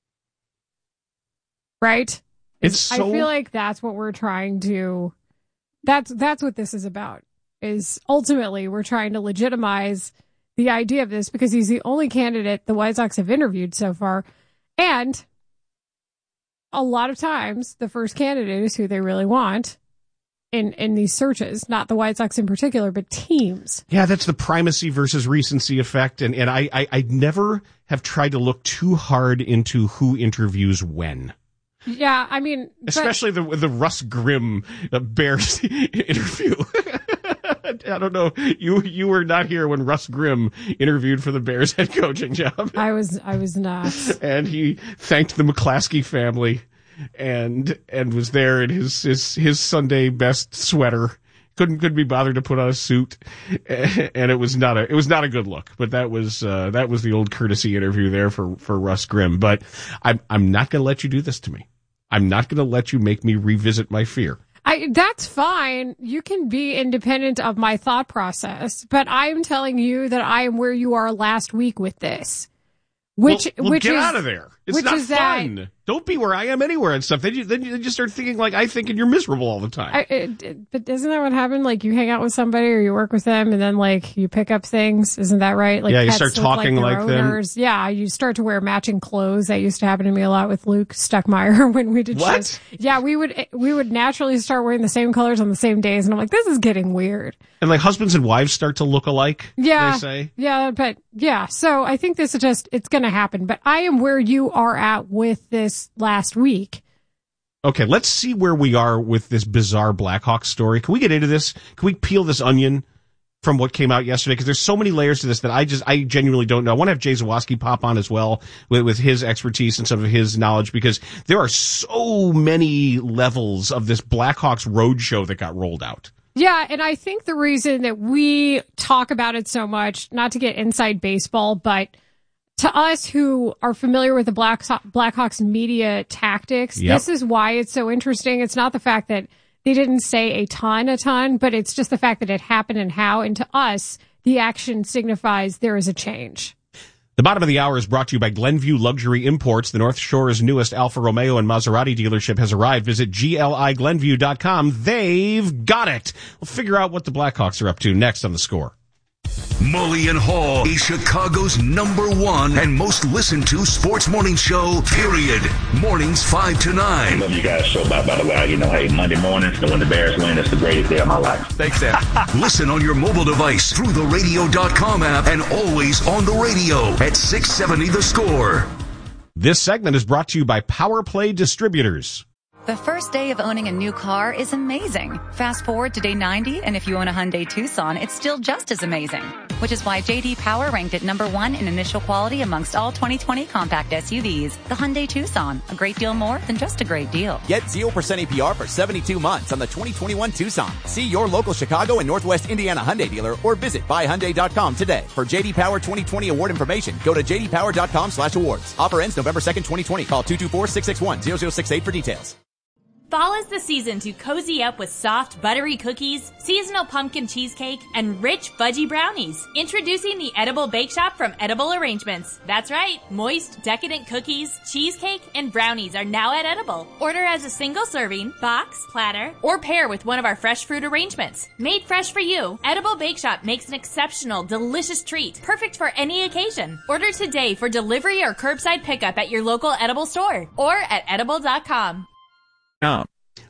Right? It's so... I feel like that's what we're trying to, that's, that's what this is about, is ultimately we're trying to legitimize the idea of this because he's the only candidate the White Sox have interviewed so far. And a lot of times the first candidate is who they really want in, in these searches, not the White Sox in particular, but teams. Yeah, that's the primacy versus recency effect. And, and I, I, I never have tried to look too hard into who interviews when. Yeah, I mean... Especially but, the the Russ Grimm uh, Bears interview. I don't know. You you were not here when Russ Grimm interviewed for the Bears head coaching job. I was I was not. And he thanked the McClaskey family and and was there in his his, his Sunday best sweater. Couldn't couldn't be bothered to put on a suit, and it was not a it was not a good look. But that was uh, that was the old courtesy interview there for, for Russ Grimm. But I'm I'm not going to let you do this to me. I'm not going to let you make me revisit my fear. I, that's fine. You can be independent of my thought process, but I'm telling you that I am where you are last week with this. Which, well, well, which get is, out of there. It's not fun. That, Don't be where I am anywhere and stuff. Then you, then you just start thinking like I think and you're miserable all the time. I, it, it, but isn't that what happened? Like you hang out with somebody or you work with them and then like you pick up things. Isn't that right? Like yeah, you start talking like, like them. Yeah, you start to wear matching clothes. That used to happen to me a lot with Luke Stuckmeyer when we did what? shows. Yeah, we would we would naturally start wearing the same colors on the same days. And I'm like, this is getting weird. And like husbands and wives start to look alike. Yeah. They say. Yeah, but yeah. So I think this is just, it's going to happen. But I am where you are at with this last week. Okay, let's see where we are with this bizarre Blackhawks story. Can we get into this? Can we peel this onion from what came out yesterday? Because there's so many layers to this that I just, I genuinely don't know. I want to have Jay Zawoski pop on as well with, with his expertise and some of his knowledge, because there are so many levels of this Blackhawks roadshow that got rolled out. Yeah, and I think the reason that we talk about it so much, not to get inside baseball, but to us who are familiar with the Black so- Blackhawks media tactics, yep. This is why it's so interesting. It's not the fact that they didn't say a ton, a ton, but it's just the fact that it happened and how. And to us, the action signifies there is a change. The bottom of the hour is brought to you by Glenview Luxury Imports. The North Shore's newest Alfa Romeo and Maserati dealership has arrived. Visit G L I Glenview dot com. They've got it. We'll figure out what the Blackhawks are up to next on The Score. Mully and Hall is Chicago's number one and most listened to sports morning show, period. Mornings five to nine. I love you guys so by, by the way, you know, hey, Monday mornings, when the Bears win, it's the greatest day of my life. Thanks, Sam. Listen on your mobile device through the radio dot com app and always on the radio at six seventy The Score. This segment is brought to you by Power Play Distributors. The first day of owning a new car is amazing. Fast forward to day ninety, and if you own a Hyundai Tucson, it's still just as amazing. Which is why J D Power ranked it number one in initial quality amongst all twenty twenty compact S U Vs. The Hyundai Tucson, a great deal more than just a great deal. Get zero percent A P R for seventy-two months on the twenty twenty-one Tucson. See your local Chicago and Northwest Indiana Hyundai dealer or visit buy hyundai dot com today. For J D Power twenty twenty award information, go to j d power dot com slash awards. Offer ends November second, twenty twenty. Call two two four, six six one, zero zero six eight for details. Fall is the season to cozy up with soft, buttery cookies, seasonal pumpkin cheesecake, and rich, fudgy brownies. Introducing the Edible Bake Shop from Edible Arrangements. That's right, moist, decadent cookies, cheesecake, and brownies are now at Edible. Order as a single serving, box, platter, or pair with one of our fresh fruit arrangements. Made fresh for you, Edible Bake Shop makes an exceptional, delicious treat, perfect for any occasion. Order today for delivery or curbside pickup at your local Edible store or at edible dot com.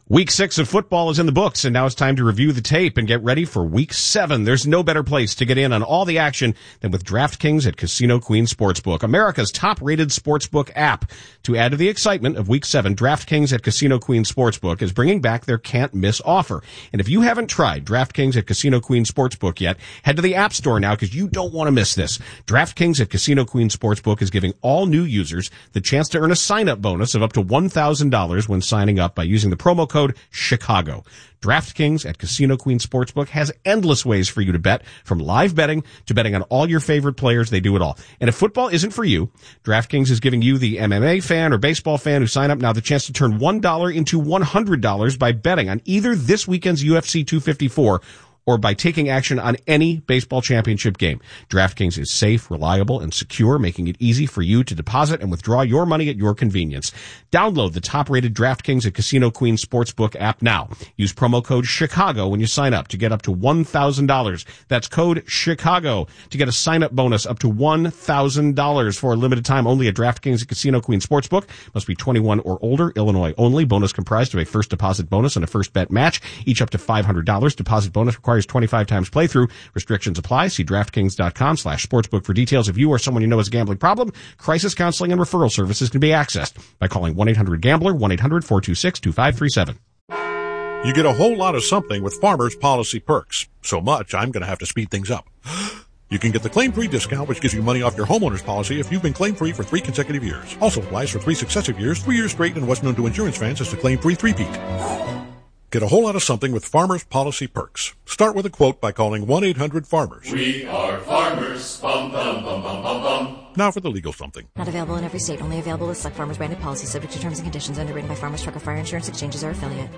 Week six of football is in the books, and now it's time to review the tape and get ready for week seven. There's no better place to get in on all the action than with DraftKings at Casino Queen Sportsbook, America's top-rated sportsbook app. To add to the excitement of week seven, DraftKings at Casino Queen Sportsbook is bringing back their can't-miss offer. And if you haven't tried DraftKings at Casino Queen Sportsbook yet, head to the App Store now because you don't want to miss this. DraftKings at Casino Queen Sportsbook is giving all new users the chance to earn a sign-up bonus of up to one thousand dollars when signing up by using the promo code Code Chicago. DraftKings at Casino Queen Sportsbook has endless ways for you to bet, from live betting to betting on all your favorite players. They do it all. And if football isn't for you, DraftKings is giving you, the M M A fan or baseball fan who sign up now, the chance to turn one dollar into one hundred dollars by betting on either this weekend's U F C two fifty-four or by taking action on any baseball championship game. DraftKings is safe, reliable, and secure, making it easy for you to deposit and withdraw your money at your convenience. Download the top-rated DraftKings at Casino Queen Sportsbook app now. Use promo code Chicago when you sign up to get up to one thousand dollars. That's code Chicago to get a sign-up bonus up to one thousand dollars for a limited time only at DraftKings at Casino Queen Sportsbook. Must be twenty-one or older, Illinois only. Bonus comprised of a first deposit bonus and a first bet match, each up to five hundred dollars. Deposit bonus requires twenty-five times playthrough. Restrictions apply. See DraftKings.com slash sportsbook for details. If you or someone you know has a gambling problem, crisis counseling and referral services can be accessed by calling one eight hundred gambler, one eight hundred four two six two five three seven. You get a whole lot of something with Farmers Policy Perks. So much, I'm going to have to speed things up. You can get the claim-free discount, which gives you money off your homeowner's policy if you've been claim-free for three consecutive years. Also applies for three successive years, three years straight, and what's known to insurance fans as the claim-free three-peat. Get a whole lot of something with Farmers Policy Perks. Start with a quote by calling one eight hundred farmers. We are farmers. Bum, bum, bum, bum, bum, bum. Now for the legal something. Not available in every state. Only available with select Farmers branded policies, subject to terms and conditions, underwritten by Farmers Truck or Fire Insurance Exchanges or affiliate.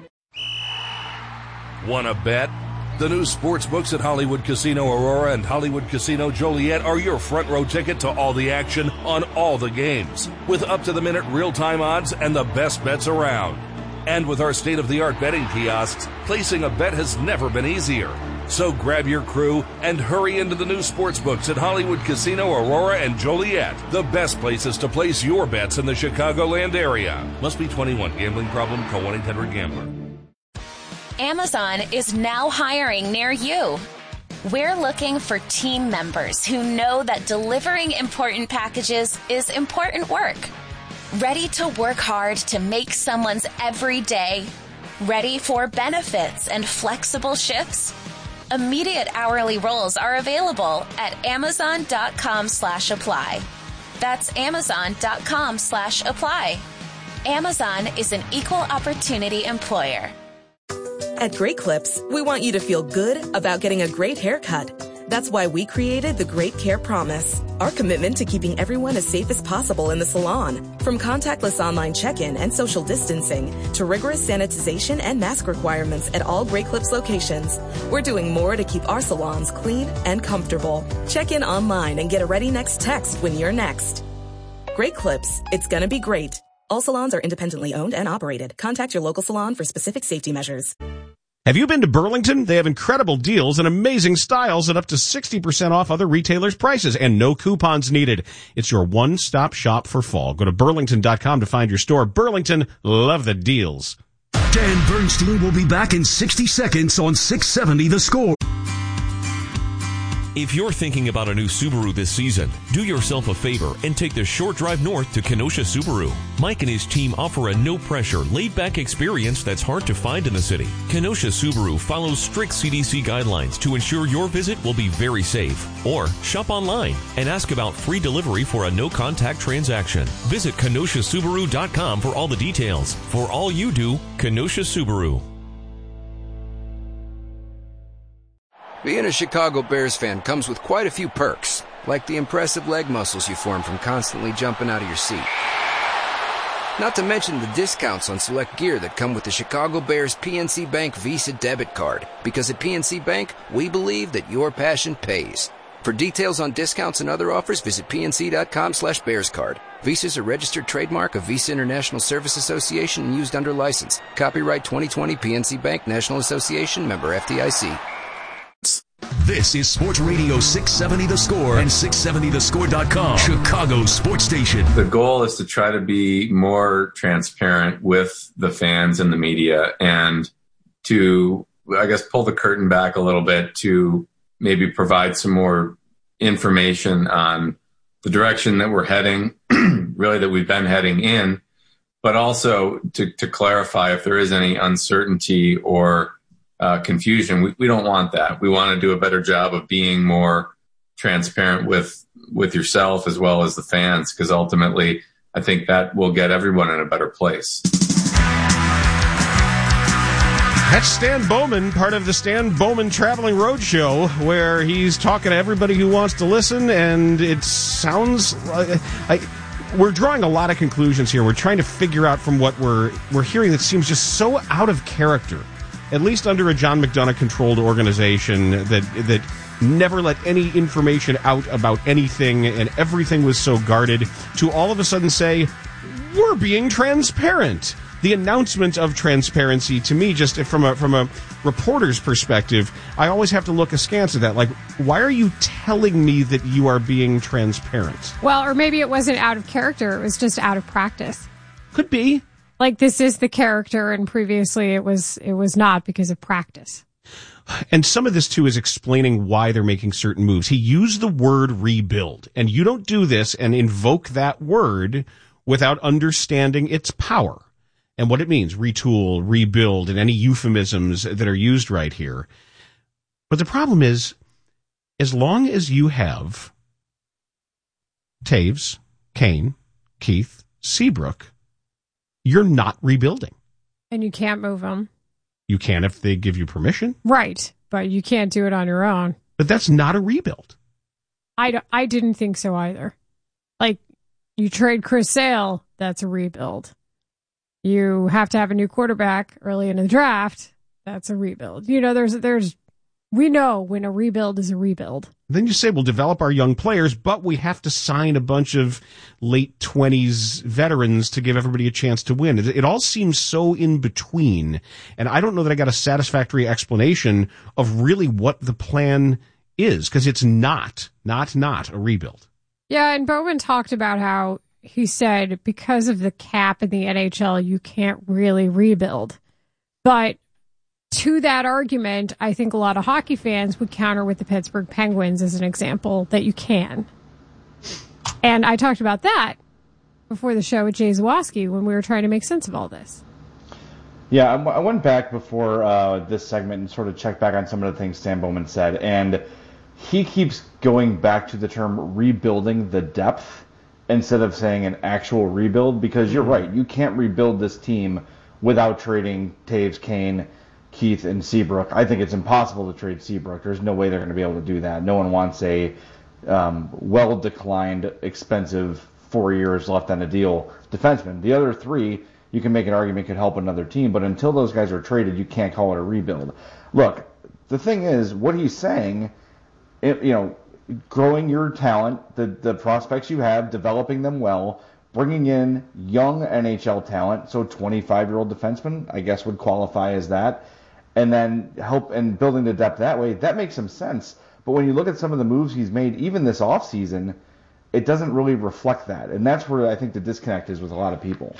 Wanna bet? The new sports books at Hollywood Casino Aurora and Hollywood Casino Joliet are your front row ticket to all the action on all the games, with up-to-the-minute real-time odds and the best bets around. And with our state-of-the-art betting kiosks, placing a bet has never been easier. So grab your crew and hurry into the new sportsbooks at Hollywood Casino Aurora and Joliet, the best places to place your bets in the Chicagoland area. Must be twenty-one. Gambling problem? Call one eight hundred gambler. Amazon is now hiring near you. We're looking for team members who know that delivering important packages is important work. Ready to work hard to make someone's every day? Ready for benefits and flexible shifts? Immediate hourly roles are available at amazon.com slash apply. That's amazon.com slash apply. Amazon is an equal opportunity employer. At Great Clips, we want you to feel good about getting a great haircut. That's why we created the Great Care Promise, our commitment to keeping everyone as safe as possible in the salon. From contactless online check-in and social distancing to rigorous sanitization and mask requirements at all Great Clips locations, we're doing more to keep our salons clean and comfortable. Check in online and get a ready next text when you're next. Great Clips, it's gonna be great. All salons are independently owned and operated. Contact your local salon for specific safety measures. Have you been to Burlington? They have incredible deals and amazing styles at up to sixty percent off other retailers' prices and no coupons needed. It's your one-stop shop for fall. Go to burlington dot com to find your store. Burlington, love the deals. Dan Bernstein will be back in sixty seconds on six seventy The Score. If you're thinking about a new Subaru this season, do yourself a favor and take the short drive north to Kenosha Subaru. Mike and his team offer a no-pressure, laid-back experience that's hard to find in the city. Kenosha Subaru follows strict C D C guidelines to ensure your visit will be very safe. Or shop online and ask about free delivery for a no-contact transaction. Visit kenosha subaru dot com for all the details. For all you do, Kenosha Subaru. Being a Chicago Bears fan comes with quite a few perks, like the impressive leg muscles you form from constantly jumping out of your seat. Not to mention the discounts on select gear that come with the Chicago Bears P N C Bank Visa debit card, because at P N C Bank, we believe that your passion pays. For details on discounts and other offers, visit pnc.com slash bearscard. Visa is a registered trademark of Visa International Service Association and used under license. Copyright twenty twenty P N C Bank National Association, member F D I C. This is Sports Radio six seventy The Score and six seventy the score dot com, Chicago's sports station. The goal is to try to be more transparent with the fans and the media, and to, I guess, pull the curtain back a little bit to maybe provide some more information on the direction that we're heading, really that we've been heading in, but also to, to clarify if there is any uncertainty or uh, confusion. We, we don't want that. We want to do a better job of being more transparent with, with yourself as well as the fans, because ultimately I think that will get everyone in a better place. That's Stan Bowman, part of the Stan Bowman Traveling Roadshow, where he's talking to everybody who wants to listen, and it sounds like I, we're drawing a lot of conclusions here. We're trying to figure out from what we're we're hearing that seems just so out of character, at least under a John McDonough-controlled organization that that never let any information out about anything, and everything was so guarded, to all of a sudden say, we're being transparent. The announcement of transparency, to me, just from a from a reporter's perspective, I always have to look askance at that. Like, why are you telling me that you are being transparent? Well, or maybe it wasn't out of character. It was just out of practice. Could be. Like, this is the character, and previously it was it was not because of practice. And some of this, too, is explaining why they're making certain moves. He used the word rebuild, and you don't do this and invoke that word without understanding its power and what it means, retool, rebuild, and any euphemisms that are used right here. But the problem is, as long as you have Toews, Kane, Keith, Seabrook, you're not rebuilding. And you can't move them. You can if they give you permission. Right, but you can't do it on your own. But that's not a rebuild. I, d- I didn't think so either. Like, you trade Chris Sale, that's a rebuild. You have to have a new quarterback early in the draft. That's a rebuild. You know, there's, there's, we know when a rebuild is a rebuild. Then you say, we'll develop our young players, but we have to sign a bunch of late twenties veterans to give everybody a chance to win. It, it all seems so in between. And I don't know that I got a satisfactory explanation of really what the plan is, because it's not, not, not a rebuild. Yeah. And Bowman talked about how, he said, because of the cap in the N H L, you can't really rebuild. But to that argument, I think a lot of hockey fans would counter with the Pittsburgh Penguins as an example that you can. And I talked about that before the show with Jay Zawoski when we were trying to make sense of all this. Yeah, I went back before uh, this segment and sort of checked back on some of the things Stan Bowman said. And he keeps going back to the term rebuilding the depth instead of saying an actual rebuild, because you're right, you can't rebuild this team without trading Toews, Kane, Keith, and Seabrook. I think it's impossible to trade Seabrook. There's no way they're going to be able to do that. No one wants a um, well-declined, expensive, four years left on a deal defenseman. The other three, you can make an argument could help another team, but until those guys are traded, you can't call it a rebuild. Look, the thing is, what he's saying, it, you know, growing your talent, the, the prospects you have, developing them well, bringing in young N H L talent, so twenty-five-year-old defensemen, I guess, would qualify as that, and then help and building the depth that way, that makes some sense. But when you look at some of the moves he's made, even this offseason, it doesn't really reflect that. And that's where I think the disconnect is with a lot of people.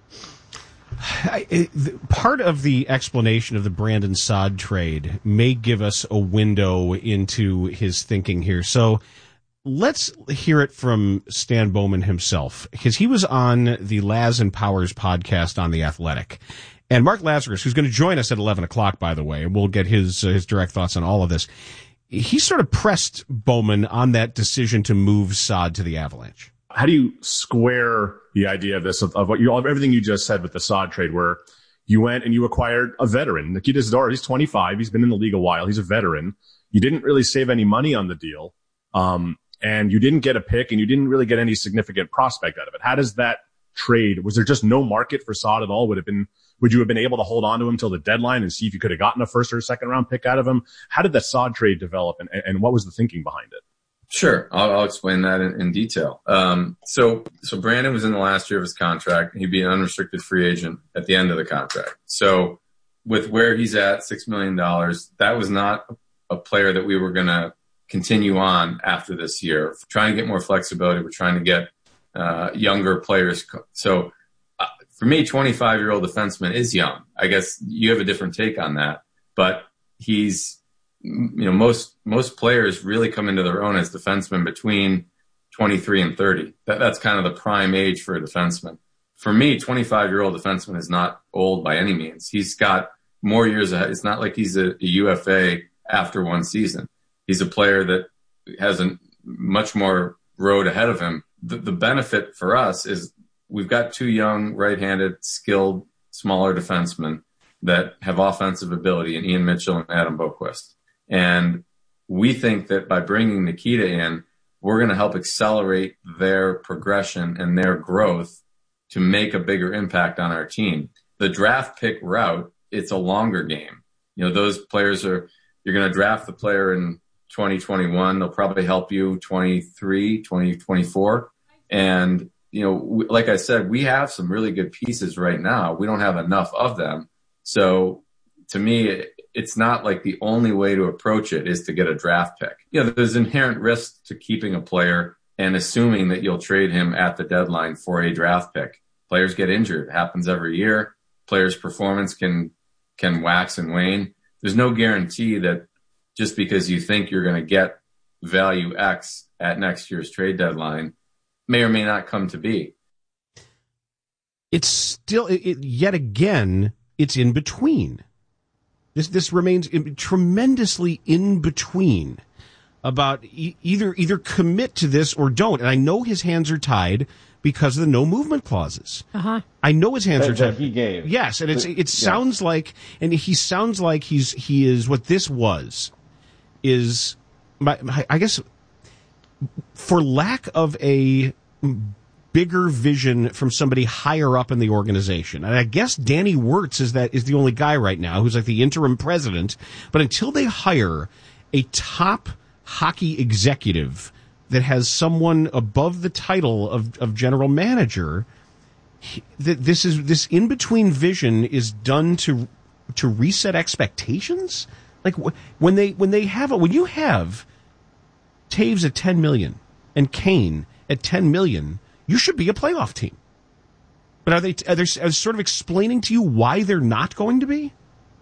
I, it, part of the explanation of the Brandon Saad trade may give us a window into his thinking here. So let's hear it from Stan Bowman himself, because he was on the Laz and Powers podcast on The Athletic. And Mark Lazarus, who's going to join us at eleven o'clock, by the way, and we'll get his uh, his direct thoughts on all of this, he sort of pressed Bowman on that decision to move Saad to the Avalanche. How do you square the idea of this, of, of what you, of everything you just said with the Saad trade, where you went and you acquired a veteran, Nikita Zadorov? He's twenty-five. He's been in the league a while. He's a veteran. You didn't really save any money on the deal. Um, and you didn't get a pick, and you didn't really get any significant prospect out of it. How does that trade, was there just no market for Saad at all? Would have been, would you have been able to hold on to him till the deadline and see if you could have gotten a first or a second round pick out of him? How did that Saad trade develop, and, and what was the thinking behind it? Sure. I'll, I'll explain that in, in detail. Um, so, so Brandon was in the last year of his contract. He'd be an unrestricted free agent at the end of the contract. So with where he's at, six million dollars, that was not a player that we were going to continue on after this year. Trying to get more flexibility. We're trying to get uh, younger players. So uh, for me, twenty-five-year-old defenseman is young. I guess you have a different take on that, but he's, you know, most most players really come into their own as defensemen between twenty-three and thirty. That, that's kind of the prime age for a defenseman. For me, twenty-five-year-old defenseman is not old by any means. He's got more years ahead. It's not like he's a, a U F A after one season. He's a player that has a much more road ahead of him. The, the benefit for us is we've got two young, right-handed, skilled, smaller defensemen that have offensive ability in Ian Mitchell and Adam Boquist. And we think that by bringing Nikita in, we're going to help accelerate their progression and their growth to make a bigger impact on our team. The draft pick route, it's a longer game. You know, those players are, you're going to draft the player in twenty twenty-one. They'll probably help you twenty-three, twenty twenty-four. And, you know, like I said, we have some really good pieces right now. We don't have enough of them. So to me, it's not like the only way to approach it is to get a draft pick. You know, there's inherent risk to keeping a player and assuming that you'll trade him at the deadline for a draft pick. Players get injured. It happens every year. Players' performance can can wax and wane. There's no guarantee that just because you think you're going to get value X at next year's trade deadline may or may not come to be. It's still, it, it, yet again, it's in between. This this remains in, tremendously in between about e- either either commit to this or don't. And I know his hands are tied because of the no movement clauses. Uh-huh. I know his hands that, are tied. That he gave. Yes, and it's it yeah. sounds like, and he sounds like he's he is what this was is, my, my, I guess, for lack of a bigger vision from somebody higher up in the organization. And I guess Danny Wirtz is that is the only guy right now who's like the interim president. But until they hire a top hockey executive that has someone above the title of, of general manager, he, that this is this in between vision is done to to reset expectations. Like when they when they have a, when you have Taves at ten million and Kane at ten million. You should be a playoff team. But are they, are they are they sort of explaining to you why they're not going to be?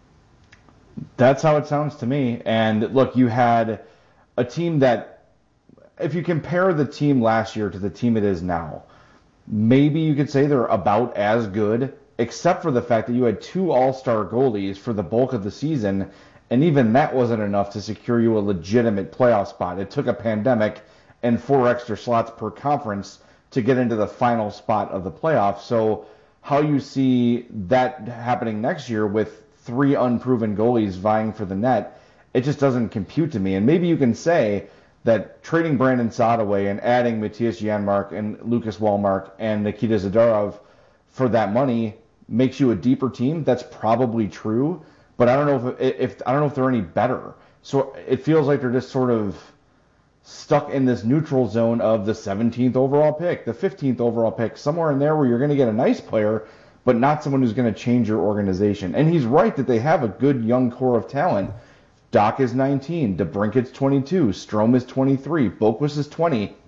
That's how it sounds to me. And look, you had a team that, if you compare the team last year to the team it is now, maybe you could say they're about as good, except for the fact that you had two all-star goalies for the bulk of the season, and even that wasn't enough to secure you a legitimate playoff spot. It took a pandemic and four extra slots per conference to get into the final spot of the playoffs. So how you see that happening next year with three unproven goalies vying for the net, it just doesn't compute to me. And maybe you can say that trading Brandon Saad away and adding Matthias Janmark and Lucas Wallmark and Nikita Zadorov for that money makes you a deeper team. That's probably true, but I don't know if, if I don't know if they're any better. So it feels like they're just sort of stuck in this neutral zone of the seventeenth overall pick, the fifteenth overall pick, somewhere in there where you're going to get a nice player, but not someone who's going to change your organization. And he's right that they have a good young core of talent. Doc is nineteen, DeBrincat's twenty-two, Strome is twenty-three, Boquist is twenty.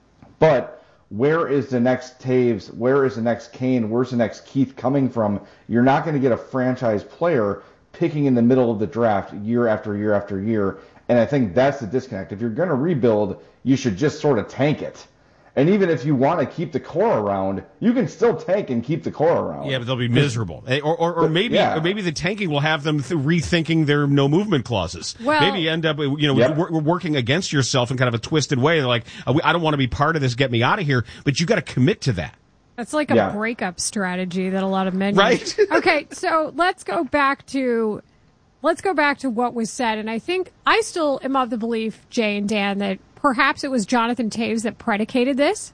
But where is the next Taves? Where is the next Kane? Where's the next Keith coming from? You're not going to get a franchise player picking in the middle of the draft year after year after year. And I think that's the disconnect. If you're going to rebuild, you should just sort of tank it. And even if you want to keep the core around, you can still tank and keep the core around. Yeah, but they'll be miserable. Or, or, or maybe, yeah. or maybe the tanking will have them th- rethinking their no movement clauses. Well, maybe you end up, you know, yep. we're, we're working against yourself in kind of a twisted way. They're like, I don't want to be part of this. Get me out of here. But you got to commit to that. That's like a yeah. breakup strategy that a lot of men use. Right. Okay, so let's go back to. Let's go back to what was said, and I think I still am of the belief, Jay and Dan, that perhaps it was Jonathan Taves that predicated this.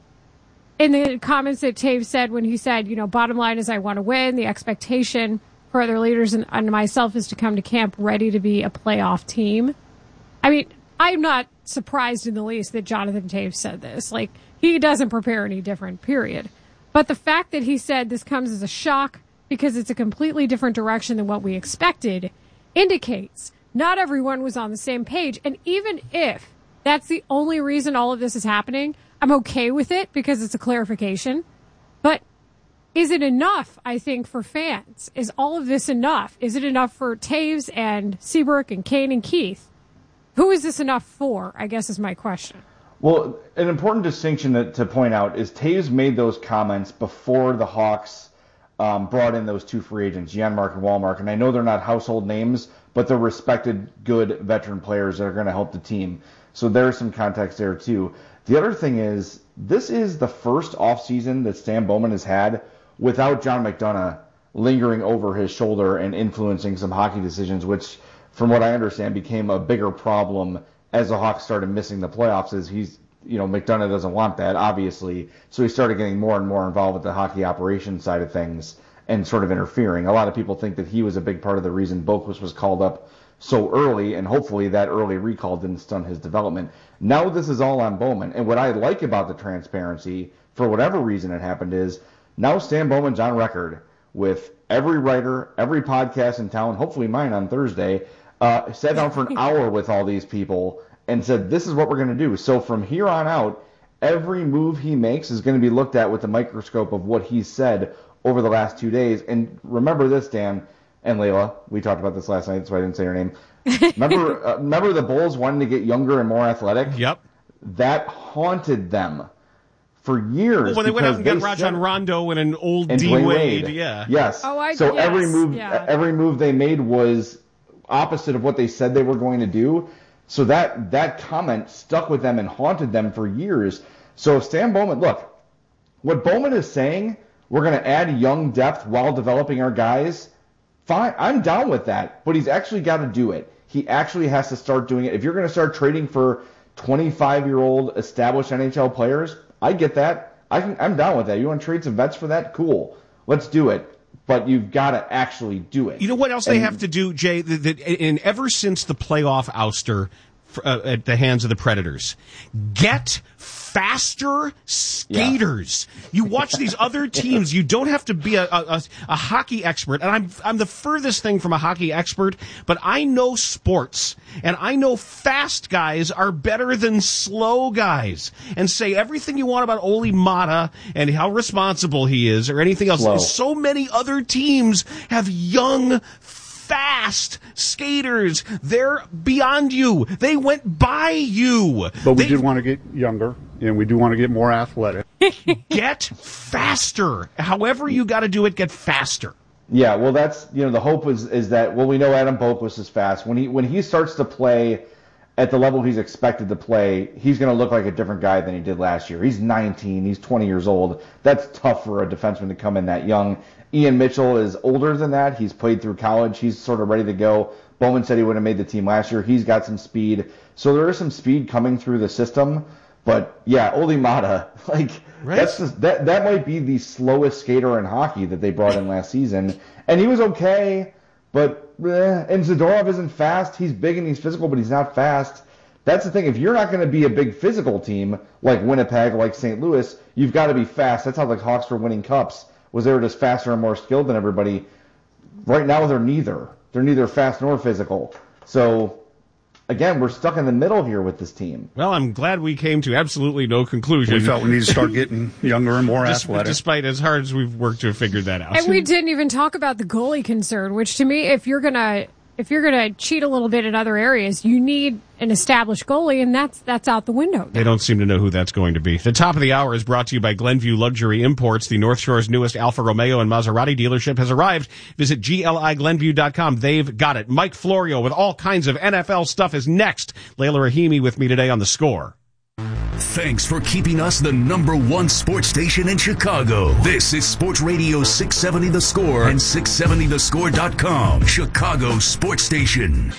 In the comments that Taves said when he said, you know, bottom line is I want to win, the expectation for other leaders and, and myself is to come to camp ready to be a playoff team. I mean, I'm not surprised in the least that Jonathan Taves said this. Like, he doesn't prepare any different, period. But the fact that he said this comes as a shock because it's a completely different direction than what we expected indicates not everyone was on the same page. And even if that's the only reason all of this is happening, I'm okay with it because it's a clarification. But is it enough, I think, for fans? Is all of this enough? Is it enough for Taves and Seabrook and Kane and Keith? Who is this enough for, I guess is my question. Well, an important distinction to, to point out is Taves made those comments before the Hawks um, brought in those two free agents, Janmark and Wallmark. And I know they're not household names, but they're respected, good veteran players that are going to help the team. So there's some context there, too. The other thing is, this is the first offseason that Stan Bowman has had without John McDonough lingering over his shoulder and influencing some hockey decisions, which, from what I understand, became a bigger problem as the Hawks started missing the playoffs. As he's, you know, McDonough doesn't want that, obviously, so he started getting more and more involved with the hockey operations side of things and sort of interfering. A lot of people think that he was a big part of the reason Boqvist was called up so early, and hopefully that early recall didn't stunt his development. Now this is all on Bowman, and what I like about the transparency, for whatever reason it happened, is now Stan Bowman's on record with every writer, every podcast in town, hopefully mine on Thursday, uh, sat down for an hour with all these people and said, this is what we're going to do. So from here on out, every move he makes is going to be looked at with the microscope of what he said over the last two days. And remember this, Dan and Layla, we talked about this last night, so I didn't say her name. Remember, uh, remember the Bulls wanting to get younger and more athletic? Yep. That haunted them for years. Well, when they went out and got Rajon Rondo and an old and D Dwayne Wade, Wade. yeah. Yes. Oh, I, so yes, every move, yeah. every move they made was opposite of what they said they were going to do. So that that comment stuck with them and haunted them for years. So Stan Bowman, look, what Bowman is saying, we're going to add young depth while developing our guys. Fine, I'm down with that, but he's actually got to do it. He actually has to start doing it. If you're going to start trading for twenty-five-year-old established N H L players, I get that. I can, I'm down with that. You want to trade some vets for that? Cool. Let's do it. But you've got to actually do it. You know what else and, they have to do, Jay? That, that, and ever since the playoff ouster uh, at the hands of the Predators, get faster skaters. Yeah. You watch these other teams. You don't have to be a, a, a hockey expert, and I'm I'm the furthest thing from a hockey expert, but I know sports, and I know fast guys are better than slow guys. And say everything you want about Olli Maatta and how responsible he is, or anything else. Slow. So many other teams have young, fast skaters. They're beyond you. They went by you. But we they, did want to get younger, and we do want to get more athletic. Get faster. However you got to do it, get faster. Yeah, well, that's, you know, the hope is is that, well, we know Adam Boqvist is fast. When he when he starts to play at the level he's expected to play, he's going to look like a different guy than he did last year. He's nineteen. He's twenty years old. That's tough for a defenseman to come in that young. Ian Mitchell is older than that. He's played through college. He's sort of ready to go. Bowman said he would have made the team last year. He's got some speed. So there is some speed coming through the system. But, yeah, Olli Maatta, like, right. that's just, that, that might be the slowest skater in hockey that they brought in last season. And he was okay, but, eh, and Zadorov isn't fast. He's big and he's physical, but he's not fast. That's the thing. If you're not going to be a big physical team like Winnipeg, like Saint Louis, you've got to be fast. That's how the Hawks were winning cups, was they were just faster and more skilled than everybody. Right now, they're neither. They're neither fast nor physical. So, again, we're stuck in the middle here with this team. Well, I'm glad we came to absolutely no conclusion. We felt we needed to start getting younger and more Des- athletic. Despite as hard as we've worked to have figured that out. And we didn't even talk about the goalie concern, which to me, if you're gonna if you're gonna cheat a little bit in other areas, you need an established goalie, and that's that's out the window now. They don't seem to know who that's going to be. The top of the hour is brought to you by Glenview Luxury Imports. The North Shore's newest Alfa Romeo and Maserati dealership has arrived. Visit G L I Glenview dot com. They've got it. Mike Florio with all kinds of N F L stuff is next. Layla Rahimi with me today on The Score. Thanks for keeping us the number one sports station in Chicago. This is Sports Radio six seventy The Score and six seventy the score dot com, Chicago's sports station.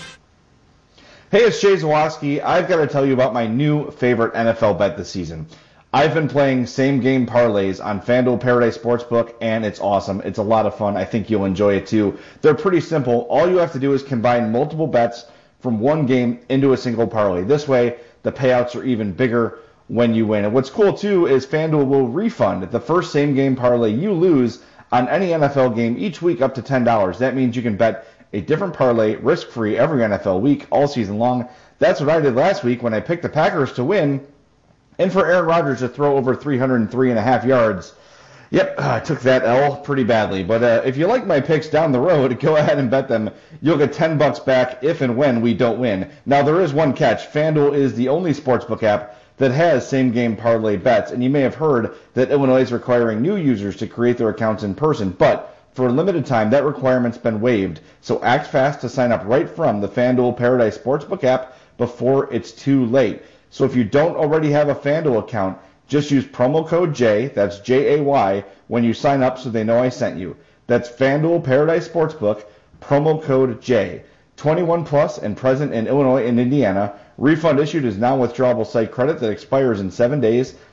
Hey, it's Jay Zawaski. I've got to tell you about my new favorite N F L bet this season. I've been playing same-game parlays on FanDuel Paradise Sportsbook, and it's awesome. It's a lot of fun. I think you'll enjoy it, too. They're pretty simple. All you have to do is combine multiple bets from one game into a single parlay. This way, the payouts are even bigger when you win. And what's cool, too, is FanDuel will refund the first same-game parlay you lose on any N F L game each week up to ten dollars. That means you can bet a different parlay, risk-free every N F L week, all season long. That's what I did last week when I picked the Packers to win and for Aaron Rodgers to throw over three hundred three and a half yards. Yep, I took that L pretty badly. But uh, if you like my picks down the road, go ahead and bet them. You'll get ten bucks back if and when we don't win. Now, there is one catch. FanDuel is the only sportsbook app that has same-game parlay bets. And you may have heard that Illinois is requiring new users to create their accounts in person. But for a limited time, that requirement's been waived. So act fast to sign up right from the FanDuel Paradise Sportsbook app before it's too late. So if you don't already have a FanDuel account, just use promo code J, that's J A Y, when you sign up so they know I sent you. That's FanDuel Paradise Sportsbook, promo code J. twenty-one plus and present in Illinois and Indiana. Refund issued is non-withdrawable site credit that expires in seven days.